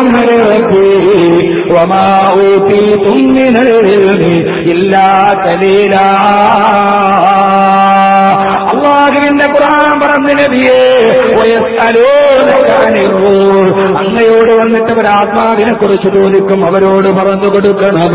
ربي وما أوتيتم من العلم إلا قليلا. അല്ലാഹുവിന്റെ ഖുർആൻ പറഞ്ഞ നബിയേ, അങ്ങയോട് വന്നിട്ട് അവർ ആത്മാവിനെ കുറിച്ച് ചോദിക്കും, അവരോട് പറഞ്ഞു കൊടുക്കണം,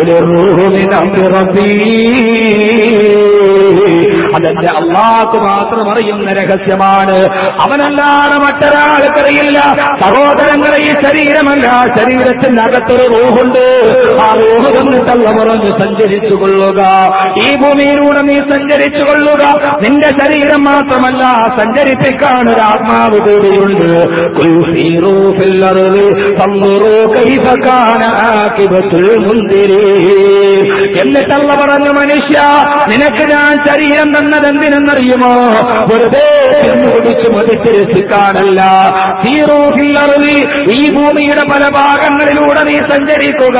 അതെന്റെ അല്ലാഹു മാത്രം അറിയുന്ന രഹസ്യമാണ്, അവനല്ലാതെ മറ്റൊരാൾക്കറിയില്ല. സഹോദരങ്ങളെ, ഈ ശരീരമല്ല, ശരീരത്തിന്റെ അകത്തൊരു റൂഹുണ്ട്. ആ റൂഹ് വന്നിട്ടല്ല പറഞ്ഞു സഞ്ചരിച്ചു കൊള്ളുക, ഈ ഭൂമിയിലൂടെ നീ സഞ്ചരിച്ചു കൊള്ളുക. നിന്റെ ശരീരം മാത്രമല്ല, സഞ്ചരിപ്പിക്കാൻ ഒരു ആത്മാവ് കൂടിയുണ്ട്. എന്നിട്ടല്ല പറഞ്ഞു, മനുഷ്യ, നിനക്ക് ഞാൻ ശരീരം തന്നതെന്തിനെന്നറിയുമോ? വെറുതെ കുടിച്ച് മതിച്ച് രസിക്കാനല്ല. ഈ ഭൂമിയുടെ പല ഭാഗങ്ങളിലൂടെ നീ സഞ്ചരിക്കുക.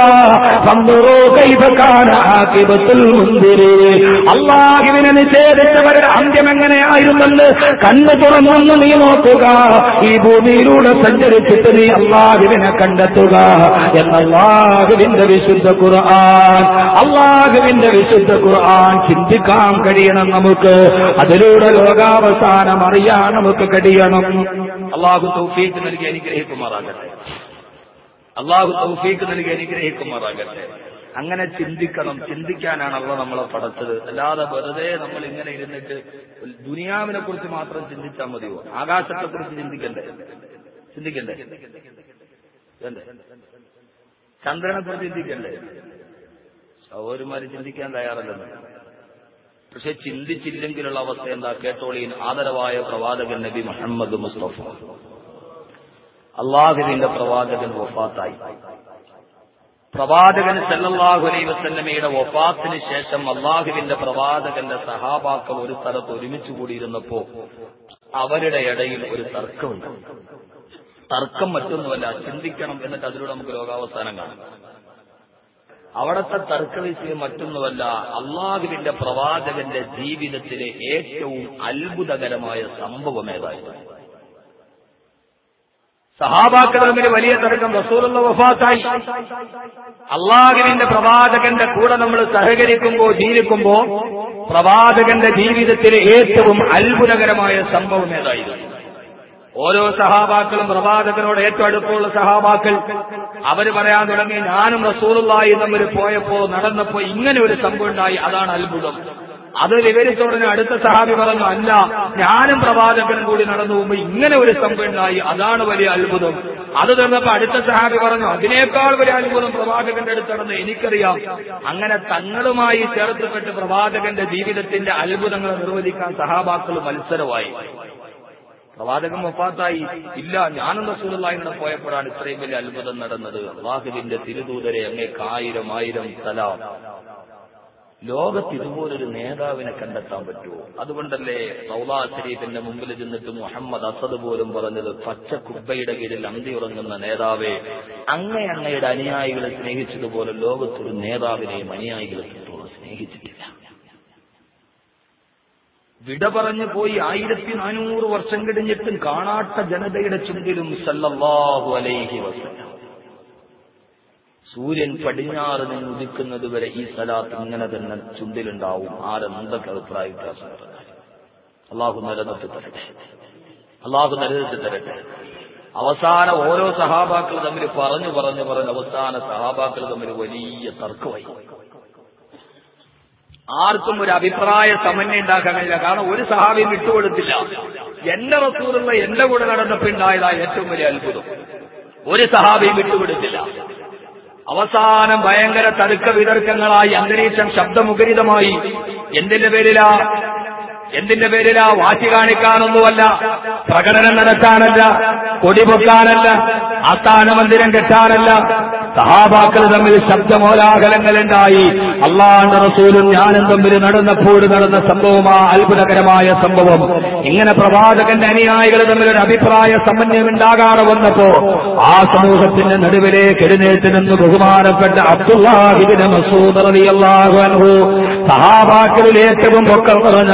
അല്ലാഹുവിനെ നിഷേധിച്ചവരുടെ അന്ത്യം എങ്ങനെയായിരുന്നെന്ന് കണ്ണു തുറന്നൊന്ന് നീ നോക്കുക. ഈ ഭൂമിയിലൂടെ സഞ്ചരിച്ചിട്ട് നീ അല്ലാഹുവിനെ കണ്ടെത്തുക എന്ന അല്ലാഹുവിന്റെ വിശുദ്ധ ഖുർആൻ. അല്ലാഹുവിന്റെ വിശുദ്ധ ഖുർആൻ ചിന്തിക്കാൻ കഴിയണം നമുക്ക്. അതിലൂടെ ലോകാവസാനം അറിയാൻ നമുക്ക് കഴിയണം. അല്ലാഹു തൗഫീഖ് നൽകി അനുഗ്രഹിക്കുമാറാകട്ടെ. അല്ലാഹു തൗഫീഖ് നൽകി അനുഗ്രഹിക്കുമാറാകട്ടെ. അങ്ങനെ ചിന്തിക്കണം. ചിന്തിക്കാനാണ് അള്ളാഹ് നമ്മളെ പടച്ചത്. അല്ലാതെ വെറുതെ നമ്മൾ ഇങ്ങനെ ഇരുന്നിട്ട് ദുനിയാവിനെ കുറിച്ച് മാത്രം ചിന്തിച്ചാൽ മതിയോ? ആകാശത്തെ കുറിച്ച് ചിന്തിക്കണ്ടേ? ചന്ദ്രനെ കുറിച്ച് ചിന്തിക്കണ്ടേ? സഹോദരന്മാര് ചിന്തിക്കാൻ തയ്യാറല്ലെന്ന്. പക്ഷെ ചിന്തിച്ചില്ലെങ്കിലുള്ള അവസ്ഥ എന്താ? കേട്ടോളീൻ. ആദരവായ പ്രവാചകൻ നബി മുഹമ്മദ് മുസ്തഫ, അല്ലാഹുവിന്റെ പ്രവാചകൻ വഫാത്തായി. പ്രവാചകൻ സല്ലല്ലാഹു അലൈഹി വസല്ലമയുടെ വഫാത്തിന് ശേഷം അല്ലാഹുവിന്റെ പ്രവാചകന്റെ സഹാബാക്കൾ ഒരു സ്ഥലത്ത് ഒരുമിച്ച് കൂടിയിരുന്നപ്പോ അവരുടെ ഇടയിൽ ഒരു തർക്കമുണ്ട്. തർക്കം മറ്റൊന്നുമല്ല, ചിന്തിക്കണം. എന്നിട്ട് അതിലൂടെ നമുക്ക് ലോകാവസാനം കാണാം. അവിടത്തെ തർക്ക വിഷയം മറ്റൊന്നുമല്ല, അല്ലാഹുവിന്റെ പ്രവാചകന്റെ ജീവിതത്തിലെ ഏറ്റവും അത്ഭുതകരമായ സംഭവം ഏതായിരുന്നു? സഹാബാക്കൾ തമ്മിൽ വലിയ തർക്കം. റസൂലുള്ളാഹി വഫാത്തായി. അല്ലാഹുവിന്റെ പ്രവാചകന്റെ കൂടെ നമ്മൾ സഹകരിക്കുമ്പോ, ജീവിക്കുമ്പോ പ്രവാചകന്റെ ജീവിതത്തിലെ ഏറ്റവും അത്ഭുതകരമായ സംഭവം ഏതായിരുന്നു? ഓരോ സഹാബാക്കളും പ്രവാചകനോട് ഏറ്റവും അടുപ്പമുള്ള സഹാബാക്കൾ അവര് പറയാൻ തുടങ്ങി, ഞാനും റസൂലുള്ളാഹി തമ്മിൽ പോയപ്പോ നടന്നപ്പോ ഇങ്ങനെ ഒരു സംഭവം ഉണ്ടായി, അതാണ് അത്ഭുതം. അത് വിവരിച്ചോടനെ അടുത്ത സഹാബി പറഞ്ഞു, അല്ല, ഞാനും പ്രവാചകനും കൂടി നടന്നു പോകുമ്പോ ഇങ്ങനെ ഒരു സംഭവം ഉണ്ടായി, അതാണ് വലിയ അത്ഭുതം. അത് തന്നപ്പോ അടുത്ത സഹാബി പറഞ്ഞു, അതിനേക്കാൾ വലിയ അത്ഭുതം പ്രവാചകന്റെ അടുത്ത് നടന്ന് എനിക്കറിയാം. അങ്ങനെ തങ്ങളുമായി ചേർത്തപ്പെട്ട് പ്രവാചകന്റെ ജീവിതത്തിന്റെ അത്ഭുതങ്ങൾ നിർവചിക്കാൻ സഹാബാക്കൾ മത്സരമായി. പ്രവാചകൻ വഫാത്തായി. ഇല്ല, ഞാനും റസൂലുള്ളാഹിയുടെ പോയപ്പോഴാണ് ഇത്രയും വലിയ അത്ഭുതം നടന്നത്. അല്ലാഹുവിന്റെ തിരുദൂതരെ അങ്ങേക്ക് 1000 സലാം. ലോകത്ത് ഇതുപോലൊരു നേതാവിനെ കണ്ടെത്താൻ പറ്റുമോ? അതുകൊണ്ടല്ലേ റൗള ശരീഫിന്റെ മുമ്പിൽ ചെന്നിട്ട് മുഹമ്മദ് അസദ് പോലും പറഞ്ഞത്, പച്ച കുബ്ബയുടെ കീഴിൽ അന്തി ഉറങ്ങുന്ന നേതാവേ, അങ്ങയുടെ അനുയായികളെ സ്നേഹിച്ചതുപോലെ ലോകത്തൊരു നേതാവിനെയും അനുയായികളെ സ്നേഹിച്ചിട്ടില്ല. വിട പറഞ്ഞു പോയി 1400 വർഷം കഴിഞ്ഞിട്ടും കാണാത്ത ജനതയുടെ ചുണ്ടിലും സല്ലല്ലാഹു അലൈഹി വസല്ലം. സൂര്യൻ പടിഞ്ഞാറ് നിന്ന് ഉദിക്കുന്നത് വരെ ഈ സലാത്ത് ഇങ്ങനെ തന്നെ ചുണ്ടിലുണ്ടാവും. ആരെന്തൊക്കെ അഭിപ്രായ വ്യത്യാസം പറഞ്ഞാൽ അള്ളാഹു നരകത്ത് തരട്ടെ, അള്ളാഹു നരകത്ത് തരട്ടെ. അവസാനം ഓരോ സഹാബാക്കൾ തമ്മിൽ പറഞ്ഞു അവസാന സഹാബാക്കൾ തമ്മിൽ വലിയ തർക്കമായി. ആർക്കും ഒരു അഭിപ്രായ സമന്വയം ഉണ്ടാക്കാൻ കഴിയില്ല. കാരണം ഒരു സഹാബിയും വിട്ടുകൊടുത്തില്ല. എന്റെ റസൂലുള്ള എന്റെ കൂടെ നടന്നപ്പോൾ ഉണ്ടായതായ ഏറ്റവും വലിയ അത്ഭുതം. ഒരു സഹാബിയും വിട്ടുകൊടുത്തില്ല. അവസാനം ഭയങ്കര തർക്ക വിതർക്കങ്ങളായി, അന്തരീക്ഷം ശബ്ദമുഖരിതമായി. എന്തിന്റെ പേരിലാ? വാശി കാണിക്കാനൊന്നുമല്ല, പ്രകടനം നടത്താനല്ല, കൊടിപൊക്കാനല്ല, ആസ്ഥാനമന്ദിരം കെട്ടാനല്ല. സഹാബാക്കൾ തമ്മിൽ ശബ്ദമോലാഹലങ്ങളുണ്ടായി. അല്ലാഹുവിന്റെ റസൂലും ഞാനും തമ്മിൽ നടന്നപ്പോൾ നടന്ന സംഭവമാ അത്ഭുതകരമായ സംഭവം. ഇങ്ങനെ പ്രവാചകന്റെ അനുയായികൾ തമ്മിൽ ഒരു അഭിപ്രായ സമന്വയം ഉണ്ടാകാതെ വന്നപ്പോ ആ സമൂഹത്തിന്റെ നടുവിലേക്ക് എഴുന്നേറ്റ് നിന്ന് ബഹുമാനപ്പെട്ട അബ്ദുല്ലാഹി ഇബ്നു മസ്ഊദ് റളിയല്ലാഹു അൻഹു, സഹാബാക്കളിൽ ഏറ്റവും പൊക്കം കുറഞ്ഞ സഹാബി,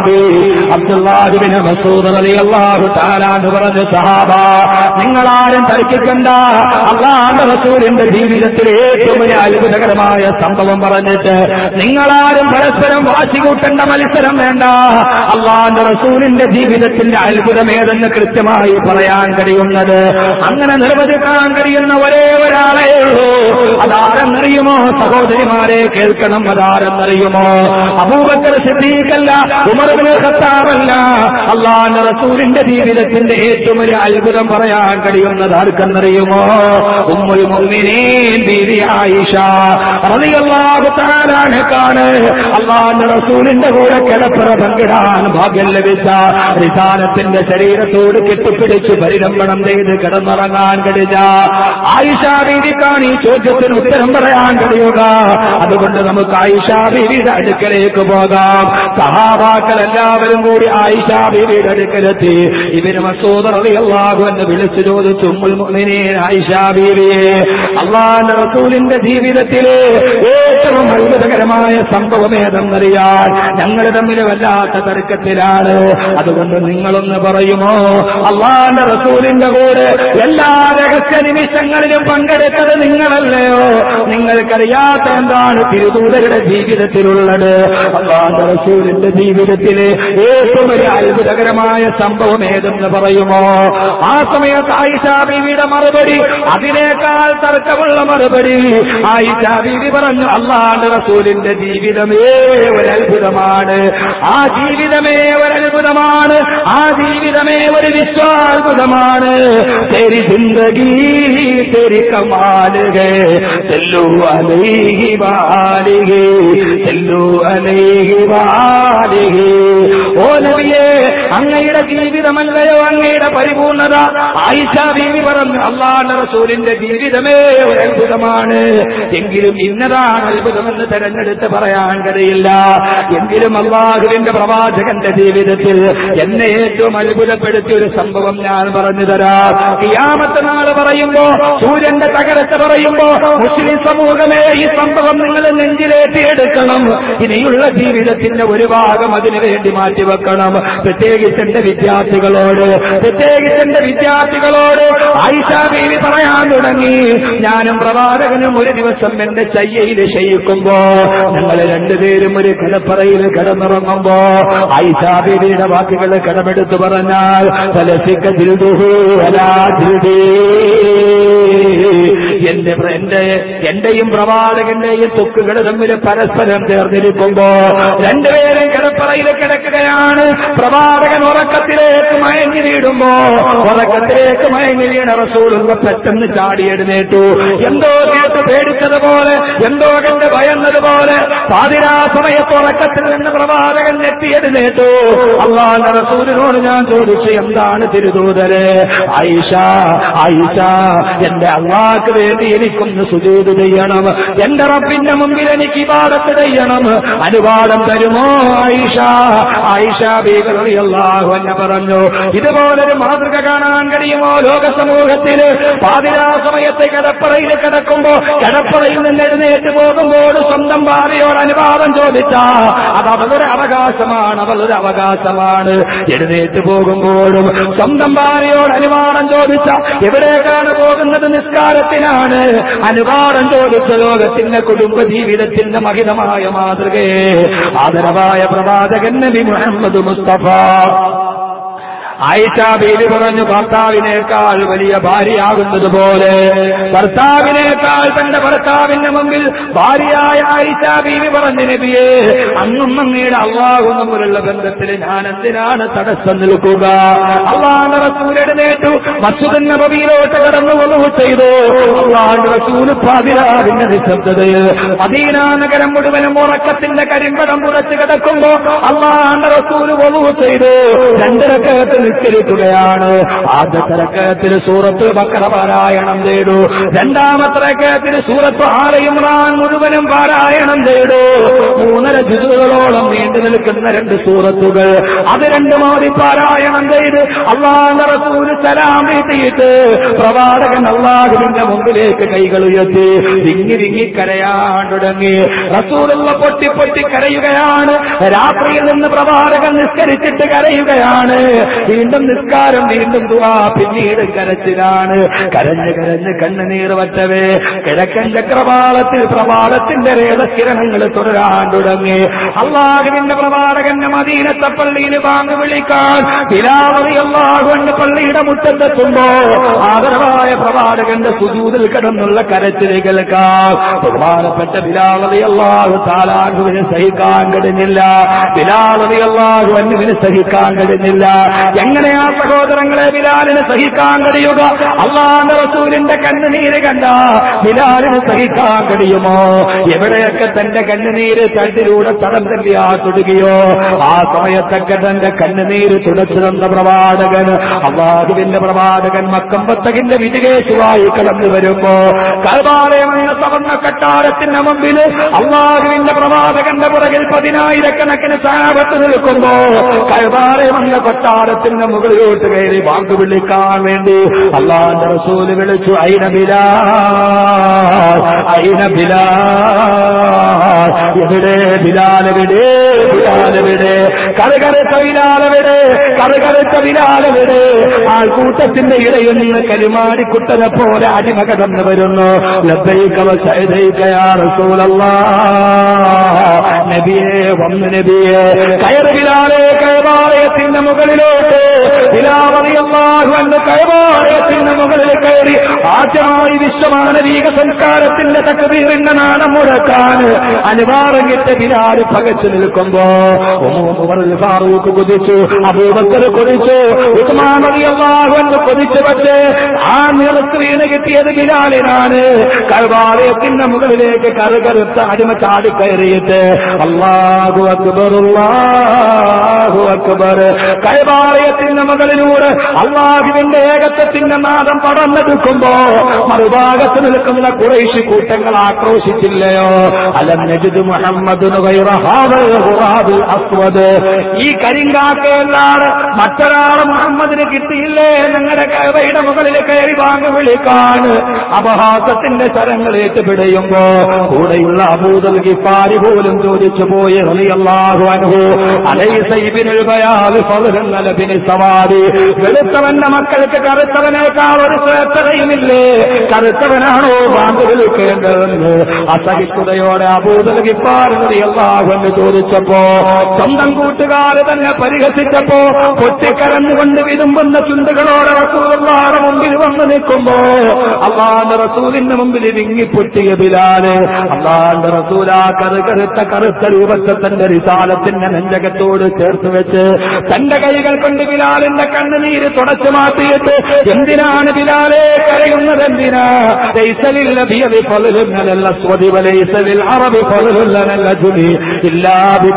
സഹാബി അബ്ദുല്ലാഹ് ഇബ്നു മസ്ഊദ് റളിയല്ലാഹു തആല അൻഹു പറഞ്ഞു, സഹാബ, നിങ്ങളാരും തർക്കിക്കണ്ട. അല്ലാഹുവിന്റെ റസൂലിന്റെ ജീവിതത്തിൽ ഏറ്റവും വലിയ അത്ഭുതകരമായ സംഭവം പറഞ്ഞിട്ട് നിങ്ങളാരും പരസ്പരം വാശി കൂട്ടേണ്ട മത്സരം വേണ്ട. അല്ലാഹുവിന്റെ റസൂലിന്റെ ജീവിതത്തിന്റെ അത്ഭുതം ഏതെന്ന് കൃത്യമായി പറയാൻ കഴിയുന്നത്, അങ്ങനെ നിർവചിക്കാൻ കഴിയുന്ന ഒരേ ഒരാളേ ഉള്ളൂ. അതാരെന്നറിയുമോ സഹോദരിമാരെ? കേൾക്കണം. അതാരെന്നറിയുമോ? അബൂബക്കർ സിദ്ദീഖല്ല, ഉമർ ഇബ്നുൽ ഖത്താബല്ല. അല്ലാഹുവിന്റെ റസൂലിന്റെ ജീവിതത്തിന്റെ ഏറ്റവും വലിയ അത്ഭുതം പറയാൻ കഴിയുന്നത് ആർക്കെന്നറിയുമോ? ഉമ്മുൽ മുഅ്മിനീൻ ബീവി ആയിഷ റളിയല്ലാഹു തആല അൻഹയാണ്. അല്ലാഹുവിന്റെ റസൂലിന്റെ കൂടെ കിടപ്പറ പങ്കിടാൻ ഭാഗ്യം ലഭിച്ച, റിസാലത്തിന്റെ ശരീരത്തോട് കെട്ടിപ്പിടിച്ച് പരിരംഭണം ചെയ്ത് കിടന്നുറങ്ങാൻ കഴിഞ്ഞ ആയിഷ ബീവിക്കാണ് ഈ ചോദ്യത്തിന് ഉത്തരം പറയാൻ കഴിയുക. അതുകൊണ്ട് നമുക്ക് ആയിഷ ബീവിയുടെ അടുക്കലേക്ക് പോകാം. സഹാബാക്കൾ എല്ലാവരും കൂടി ആയിഷ ബീവിയുടെ അടുക്കലെത്തി. ഇബ്നു മസ്ഊദ് റളിയല്ലാഹു അൻഹു വിളിച്ചു ചോദിച്ചു, ഉമ്മുൽ മുഅ്മിനീൻ ആയിഷ ബീവിയെ, അല്ലാഹുവിന്റെ റസൂലിന്റെ ജീവിതത്തിലെ ഏറ്റവും അത്ഭുതകരമായ സംഭവം ഏതെന്നറിയാൻ ഞങ്ങൾ തമ്മിൽ വല്ലാത്ത തർക്കത്തിലാണ്. അതുകൊണ്ട് നിങ്ങളൊന്ന് പറയുമോ? അല്ലാഹുവിന്റെ റസൂലിന്റെ കൂടെ എല്ലാ രഹസ്യ നിമിഷങ്ങളിലും പങ്കെടുത്തത് നിങ്ങളല്ലയോ? നിങ്ങൾക്കറിയാത്ത എന്താണ് തിരുദൂതരുടെ ജീവിതത്തിലുള്ളത്? അല്ലാഹുവിന്റെ റസൂലിന്റെ ജീവിതത്തിലെ ഏറ്റവും വലിയ അത്ഭുതകരമായ സംഭവം ഏതെന്ന് പറയുമോ? ആ സമയത്ത് ആയിഷ ബീവിയുടെ മറുപടി അതിനേക്കാൾ തർക്കമുള്ള മറുപടി. ആയിഷ ബീവി പറഞ്ഞു, അല്ലാഹുവിന്റെ റസൂലിന്റെ ജീവിതമേ ഒരത്ഭുതമാണ്. ആ ജീവിതമേ ഒരത്ഭുതമാണ്. ആ ജീവിതമേ ഒരു വിശ്വാത്ഭുതമാണ്. തെരി ജിന്ദഗി തെരി കമാൽ ഹേ, ചല്ലു അലൈഹി വാലിഹി, ചല്ലു അലൈഹി വാലിഹി. ഓ നബിയേ, അങ്ങയുടെ ജീവിതമല്ലയോ അങ്ങയുടെ പരിപൂർണത? ആയിഷ ബീവി പറഞ്ഞു, അല്ലാഹുവിന്റെ റസൂലിന്റെ ജീവിതമേ ഒരു അത്ഭുതമാണ്. എങ്കിലും ഇന്നതാണ് അത്ഭുതമെന്ന് തെരഞ്ഞെടുത്ത് പറയാൻ കഴിയില്ല. എങ്കിലും അല്ലാഹുവിന്റെ പ്രവാചകന്റെ ജീവിതത്തിൽ എന്നെ ഏറ്റവും അത്ഭുതപ്പെടുത്തിയ ഒരു സംഭവം ഞാൻ പറഞ്ഞു തരാം. ഖിയാമത്ത് നാൾ പറയുമ്പോ, സൂര്യന്റെ തകരത്ത് പറയുമ്പോ, മുസ്ലിം സമൂഹമേ ഈ സംഭവം നിങ്ങൾ നെഞ്ചിലേറ്റിയെടുക്കണം. ഇനിയുള്ള ജീവിതത്തിന്റെ ഒരു ഭാഗം അതിനു വേണ്ടി മാറ്റിവെക്കണം. പ്രത്യേകിച്ച് എന്റെ വിദ്യാർത്ഥികളോട് ആയിഷ ബീവി പറയാൻ തുടങ്ങി, ഞാനും പ്രവാചകനും ഒരു ദിവസം എന്റെ ചയ്യയിൽ ശയിക്കുമ്പോ, ഞങ്ങൾ രണ്ടുപേരും ഒരു കിടപ്പറയിൽ കിടന്നിറങ്ങുമ്പോ, ആയിഷ ബീവിയുടെ വാക്കുകൾ കടമെടുത്തു പറഞ്ഞാൽ, എന്റെയും പ്രവാചകന്റെയും തൊക്കുകൾ തമ്മിൽ പരസ്പരം ചേർന്നിരിക്കുമ്പോ രണ്ടുപേരും കിടപ്പറയിൽ കിടക്കുകയാണ്. പ്രവാചകൻ ഉറക്കത്തിലേക്ക് മയങ്ങി വീടുമ്പോ, ഉറക്കത്തിലേക്ക് മയങ്ങി വീണ റസൂലുള്ള പെട്ടെന്ന് ചാടി എഴുന്നേറ്റു. എന്തോ കേട്ട് പേടിച്ചതുപോലെ, എന്തോ കണ്ട് ഭയന്നതുപോലെ പാതിരാ സമയത്ത് ഉറക്കത്തിൽ നിന്ന് പ്രവാചകൻ എത്തിയെഴുന്നേറ്റു. അല്ലാഹുവിന്റെ റസൂലിനോട് ഞാൻ ചോദിച്ചു, എന്താണ് തിരുദൂതരെ? ആയിഷ, എന്റെ അല്ലാഹുവിന് വേണ്ടി എനിക്കൊന്ന് സുജൂദ് ചെയ്യണം, എന്റെ റബ്ബിന്റെ മുമ്പിൽ എനിക്ക് ഇബാദത്ത് ചെയ്യണം, അനുവാദം തരുമോ ആയിഷ? ആയിഷ ബീവി റളിയല്ലാഹു അൻഹ പറഞ്ഞു, ഇതുപോലൊരു മാതൃക കാണാൻ കഴിയുമോ ലോക സമൂഹത്തിൽ? പാതിരാ സമയത്ത് കിടപ്പറയിൽ കിടക്കുമ്പോ, കിടപ്പറയിൽ നിന്ന് എഴുന്നേറ്റ് പോകുമ്പോൾ സ്വന്തം ഭാര്യയോട് അനുവാദം ചോദിച്ചാ അത് അവളുടെ അവകാശമാണ്. എഴുന്നേറ്റ് പോകുമ്പോഴും സ്വന്തം ഭാര്യയോട് അനുവാദം ചോദിച്ച, എവിടേക്കാണ് പോകുന്നത്? നിസ്കാരത്തിനാണ്. അനുവാദം ചോദിച്ച ലോകത്തിന്റെ കുടുംബ ജീവിതത്തിന്റെ മഹിതമായ മാതൃകയെ ആദരവായ പ്രവാചകൻ നബി മുഹമ്മദ് മുസ്തഫ. ആയിഷ ബീവി പറഞ്ഞു, ഭർത്താവിനേക്കാൾ വലിയ ഭാര്യയാകുന്നത് പോലെ ഭർത്താവിനേക്കാൾ തന്റെ ഭർത്താവിന്റെ മുമ്പിൽ ഭാര്യയായ ആയിഷ ബീവി പറഞ്ഞു, നബിയേ, അങ്ങും അങ്ങയുടെ അല്ലാഹുവും തമ്മിലുള്ള ബന്ധത്തിൽ ഞാൻ എന്തിനാണ് തടസ്സം നിൽക്കുക? അല്ലാഹുവിന്റെ റസൂൽ എഴുന്നേറ്റു മസ്ജിദുൻ നബവിയിലോട്ട് കടന്നു വളു ചെയ്തു. അല്ലാഹുവിന്റെ റസൂൽ പാതിരാവിന്റെ നിശബ്ദതയിൽ മദീന നഗരം മുഴുവനും ഉറക്കത്തിന്റെ കരിമ്പടം പുറച്ചു കിടക്കുമ്പോ അല്ലാഹുവിന്റെ റസൂൽ വളു ചെയ്തു. 2 റക്അത്ത് നിസ്കരിക്കുകയാണ്. ആദ്യത്തെ റക്അത്തിൽ സൂറത്തുൽ ബഖറ പാരായണം ചെയ്തു. രണ്ടാമത്തെ റക്അത്തിൽ സൂറത്ത് ആല ഇംറാൻ മുഴുവനും പാരായണം ചെയ്തു. 3.5 ജുസുകളോളം നീണ്ടു നിൽക്കുന്ന 2 സൂറത്തുകൾ അത് രണ്ടും ഓതി പാരായണം ചെയ്ത് അല്ലാഹുവിന്റെ റസൂൽ സലാം വീട്ടിയിട്ട് പ്രവാചകൻ അല്ലാഹുവിന്റെ മുമ്പിലേക്ക് കൈകൾ ഉയർത്തി വിങ്ങി വിങ്ങി കരയാൻ തുടങ്ങി. റസൂലുള്ള പൊട്ടി പൊട്ടി കരയുകയാണ്. രാത്രിയിൽ നിന്ന് പ്രവാചകൻ നിസ്കരിച്ചിട്ട് കരയുകയാണ്. വീണ്ടും നിസ്കാരം, വീണ്ടും ദുആ, പിന്നീട് കരച്ചിലാണ്. കരഞ്ഞ് കരഞ്ഞ് കണ്ണുനീർ വറ്റവേ കിഴക്കൻ ചക്രവാളത്തിൽ പ്രഭാതത്തിന്റെ രേതകിരണങ്ങൾ തുടരാൻ തുടങ്ങി. അല്ലാഹുവിന്റെ പ്രവാചകന്റെ മദീനത്തെ പള്ളിയിൽ ബാങ്ക് വിളിക്കാൻ ബിലാൽ റളിയല്ലാഹു അൻഹു പള്ളിയുടെ മുറ്റത്തെത്തുമ്പോ ആദരവായ പ്രവാചകന്റെ സുജൂദിൽ കിടന്നുള്ള കരച്ചിൽ കേൾക്കാൻ ബഹുമാനപ്പെട്ട ബിലാൽ റളിയല്ലാഹു തആല അൻഹുവിന് സഹിക്കാൻ കഴിഞ്ഞില്ല. ബിലാൽ റളിയല്ലാഹു അൻഹുവിന് സഹിക്കാൻ കഴിഞ്ഞില്ല. എങ്ങനെയാ സഹോദരങ്ങളെ ബിലാലിന് സഹിക്കാൻ കഴിയുക? അല്ലാഹുവിന്റെ റസൂലിന്റെ കണ്ണുനീര് കണ്ട ബിലാലിന് സഹിക്കാൻ കഴിയുമോ? എവിടെയൊക്കെ തന്റെ കണ്ണുനീര് തണ്ടിലൂടെ തടം തല്ലിയാ തൊടുകയോ ആ സമയത്തൊക്കെ തന്റെ കണ്ണുനീര് തുടച്ചു തന്ന പ്രവാചകൻ, അല്ലാഹുവിന്റെ പ്രവാചകൻ മക്കമ്പത്തകിന്റെ വിജയേശുവായി കടന്നു വരുമ്പോ കഅബാലയം എന്ന സവർണ്ണ കട്ടാരത്തിന്റെ മുമ്പിൽ അല്ലാഹുവിന്റെ പ്രവാചകന്റെ പുറകിൽ 10,000 സഹാബത്ത് നിൽക്കുമ്പോ കഅബാലയം എന്ന കൊട്ടാരത്തിന്റെ മുകളിലോട്ട് കയറി ബാങ്ക് വിളിക്കാൻ വേണ്ടി അല്ലാഹുവിന്റെ റസൂൽ വിളിച്ചു, ഐന ബിലാൽ, ഐന ബിലാൽ, എവിടെ ബിലാൽ, എവിടെ ബിലാൽ, എവിടെ കറുകറുത്ത ബിലാൽ, എവിടെ കറുകറുത്ത ബിലാൽ, എവിടെ? ആൾക്കൂട്ടത്തിന്റെ ഇടയിൽ നിന്ന് കലിമാടിക്കുട്ടനെ പോലെ അടിമ കടന്നു വരുന്നു. ലബ്ബൈക വസഅദൈക യാ റസൂലല്ലാഹ്, നബിയേ വന്നു നബിയേ. കയറ് ബിലാലേ കഅബാലയത്തിന്റെ മുകളിലോട്ട്. ബിലാൽ റളിയല്ലാഹു അൻഹു കഅബാലയത്തിന്റെ മുകളിൽ കയറി ആദ്യമായി വിശ്വമാനവീക സംസ്കാരത്തിന്റെ തക്ബീറിന്റെ നാദം മുഴക്കാൻ അനുവാദം കിട്ട ബിലാൽ പകച്ചു നിൽക്കുമ്പോ ഉമർ ഫാറൂഖ് കൊതിച്ചു, അബൂബക്കർ കൊതിച്ചു, ഉസ്മാൻ റളിയല്ലാഹു അൻഹു കൊതിച്ചു. പക്ഷേ ആ നിറത്ത് വീണ് കിട്ടിയത് ബിലാലിനാണ്. കഅബാലയത്തിന്റെ മുകളിലേക്ക് കറുകറുത്ത അടിമ ചാടിക്കയറിയിട്ട് അല്ലാഹു അക്ബർ, അല്ലാഹു അക്ബർ. കഅബാലയത്തിന്റെ മുകളിലൂടെ അല്ലാഹുവിന്റെ ഏകത്വത്തിന്റെ നാദം പടർന്നെടുക്കുമ്പോ മറുഭാഗത്ത് നിൽക്കുന്ന ഖുറൈശി കൂട്ടങ്ങൾ ആക്രോശിച്ചില്ലയോ? അലം നജിദ് മുഹമ്മദുൻ ഗൈറ ഹാദൽ ഖുറാബിൽ അസ്വദ്, ഈ കരിങ്കാക്കയല്ലാതെ മറ്റൊരാളെ മുഹമ്മദിന് കിട്ടിയില്ലേ ഞങ്ങളുടെ കഅബയുടെ മുകളിൽ കയറി ബാങ്ക് വിളിക്കാൻ? അപഹാസത്തിന്റെ ശരങ്ങളേറ്റ് പിടയുമ്പോ കൂടെയുള്ള അബൂദൽ ഗിഫാരി പോലും ചോദിച്ചു പോയി റളിയല്ലാഹു അൻഹു, അലൈസ ഇബ്നുൽ ബയാൽ ഫളൻ ലബിനി സവാദി, വെളുത്തവന്റെ മക്കൾക്ക് കറുത്തവനേക്കാൾ ഒരു ശ്രേഷ്ഠതയുമില്ലേ? കറുത്തവനാണോ ബാങ്ക് വിളിക്കേണ്ടതെന്ന് അസഹിഷ്ണുതയോടെ അബൂദൽ ഗിഫാരി റളിയല്ലാഹു അൻഹു ചോദിച്ചപ്പോ സ്വന്തം കൂട്ടുകാര് തന്നെ പരിഹസിച്ചപ്പോ പൊട്ടിക്കരഞ്ഞുകൊണ്ട് വിരുമ്പുന്ന ചുണ്ടുകളോടെ റസൂലുള്ളാഹിയുടെ മുമ്പിൽ വന്നു നിൽക്കുമ്പോ അല്ലാഹുവിന്റെ റസൂലിന്റെ മുമ്പിൽ വിങ്ങിപ്പൊട്ടിയ ബിലാല് അല്ലാഹുവിന്റെ റസൂൽ ആ കറുത്ത രൂപത്തെ തന്റെ റിസാലത്തിന്റെ നെഞ്ചകത്തോട് ചേർത്ത് വെച്ച് തന്റെ കൈകൾ കൊണ്ട് ബിലാലിന്റെ കണ്ണുനീര് തുടച്ചു മാറ്റിയിട്ട്, എന്തിനാണ് ബിലാലെ കരയുന്നത്? എന്തിനാ? ലൈസലിൽ നബിയബി ഫളലുൻ അലൽ അസ്വദി വലൈസലിൽ അറബി ഫളലുൻ അലൽ അജ്മി ഇല്ലാ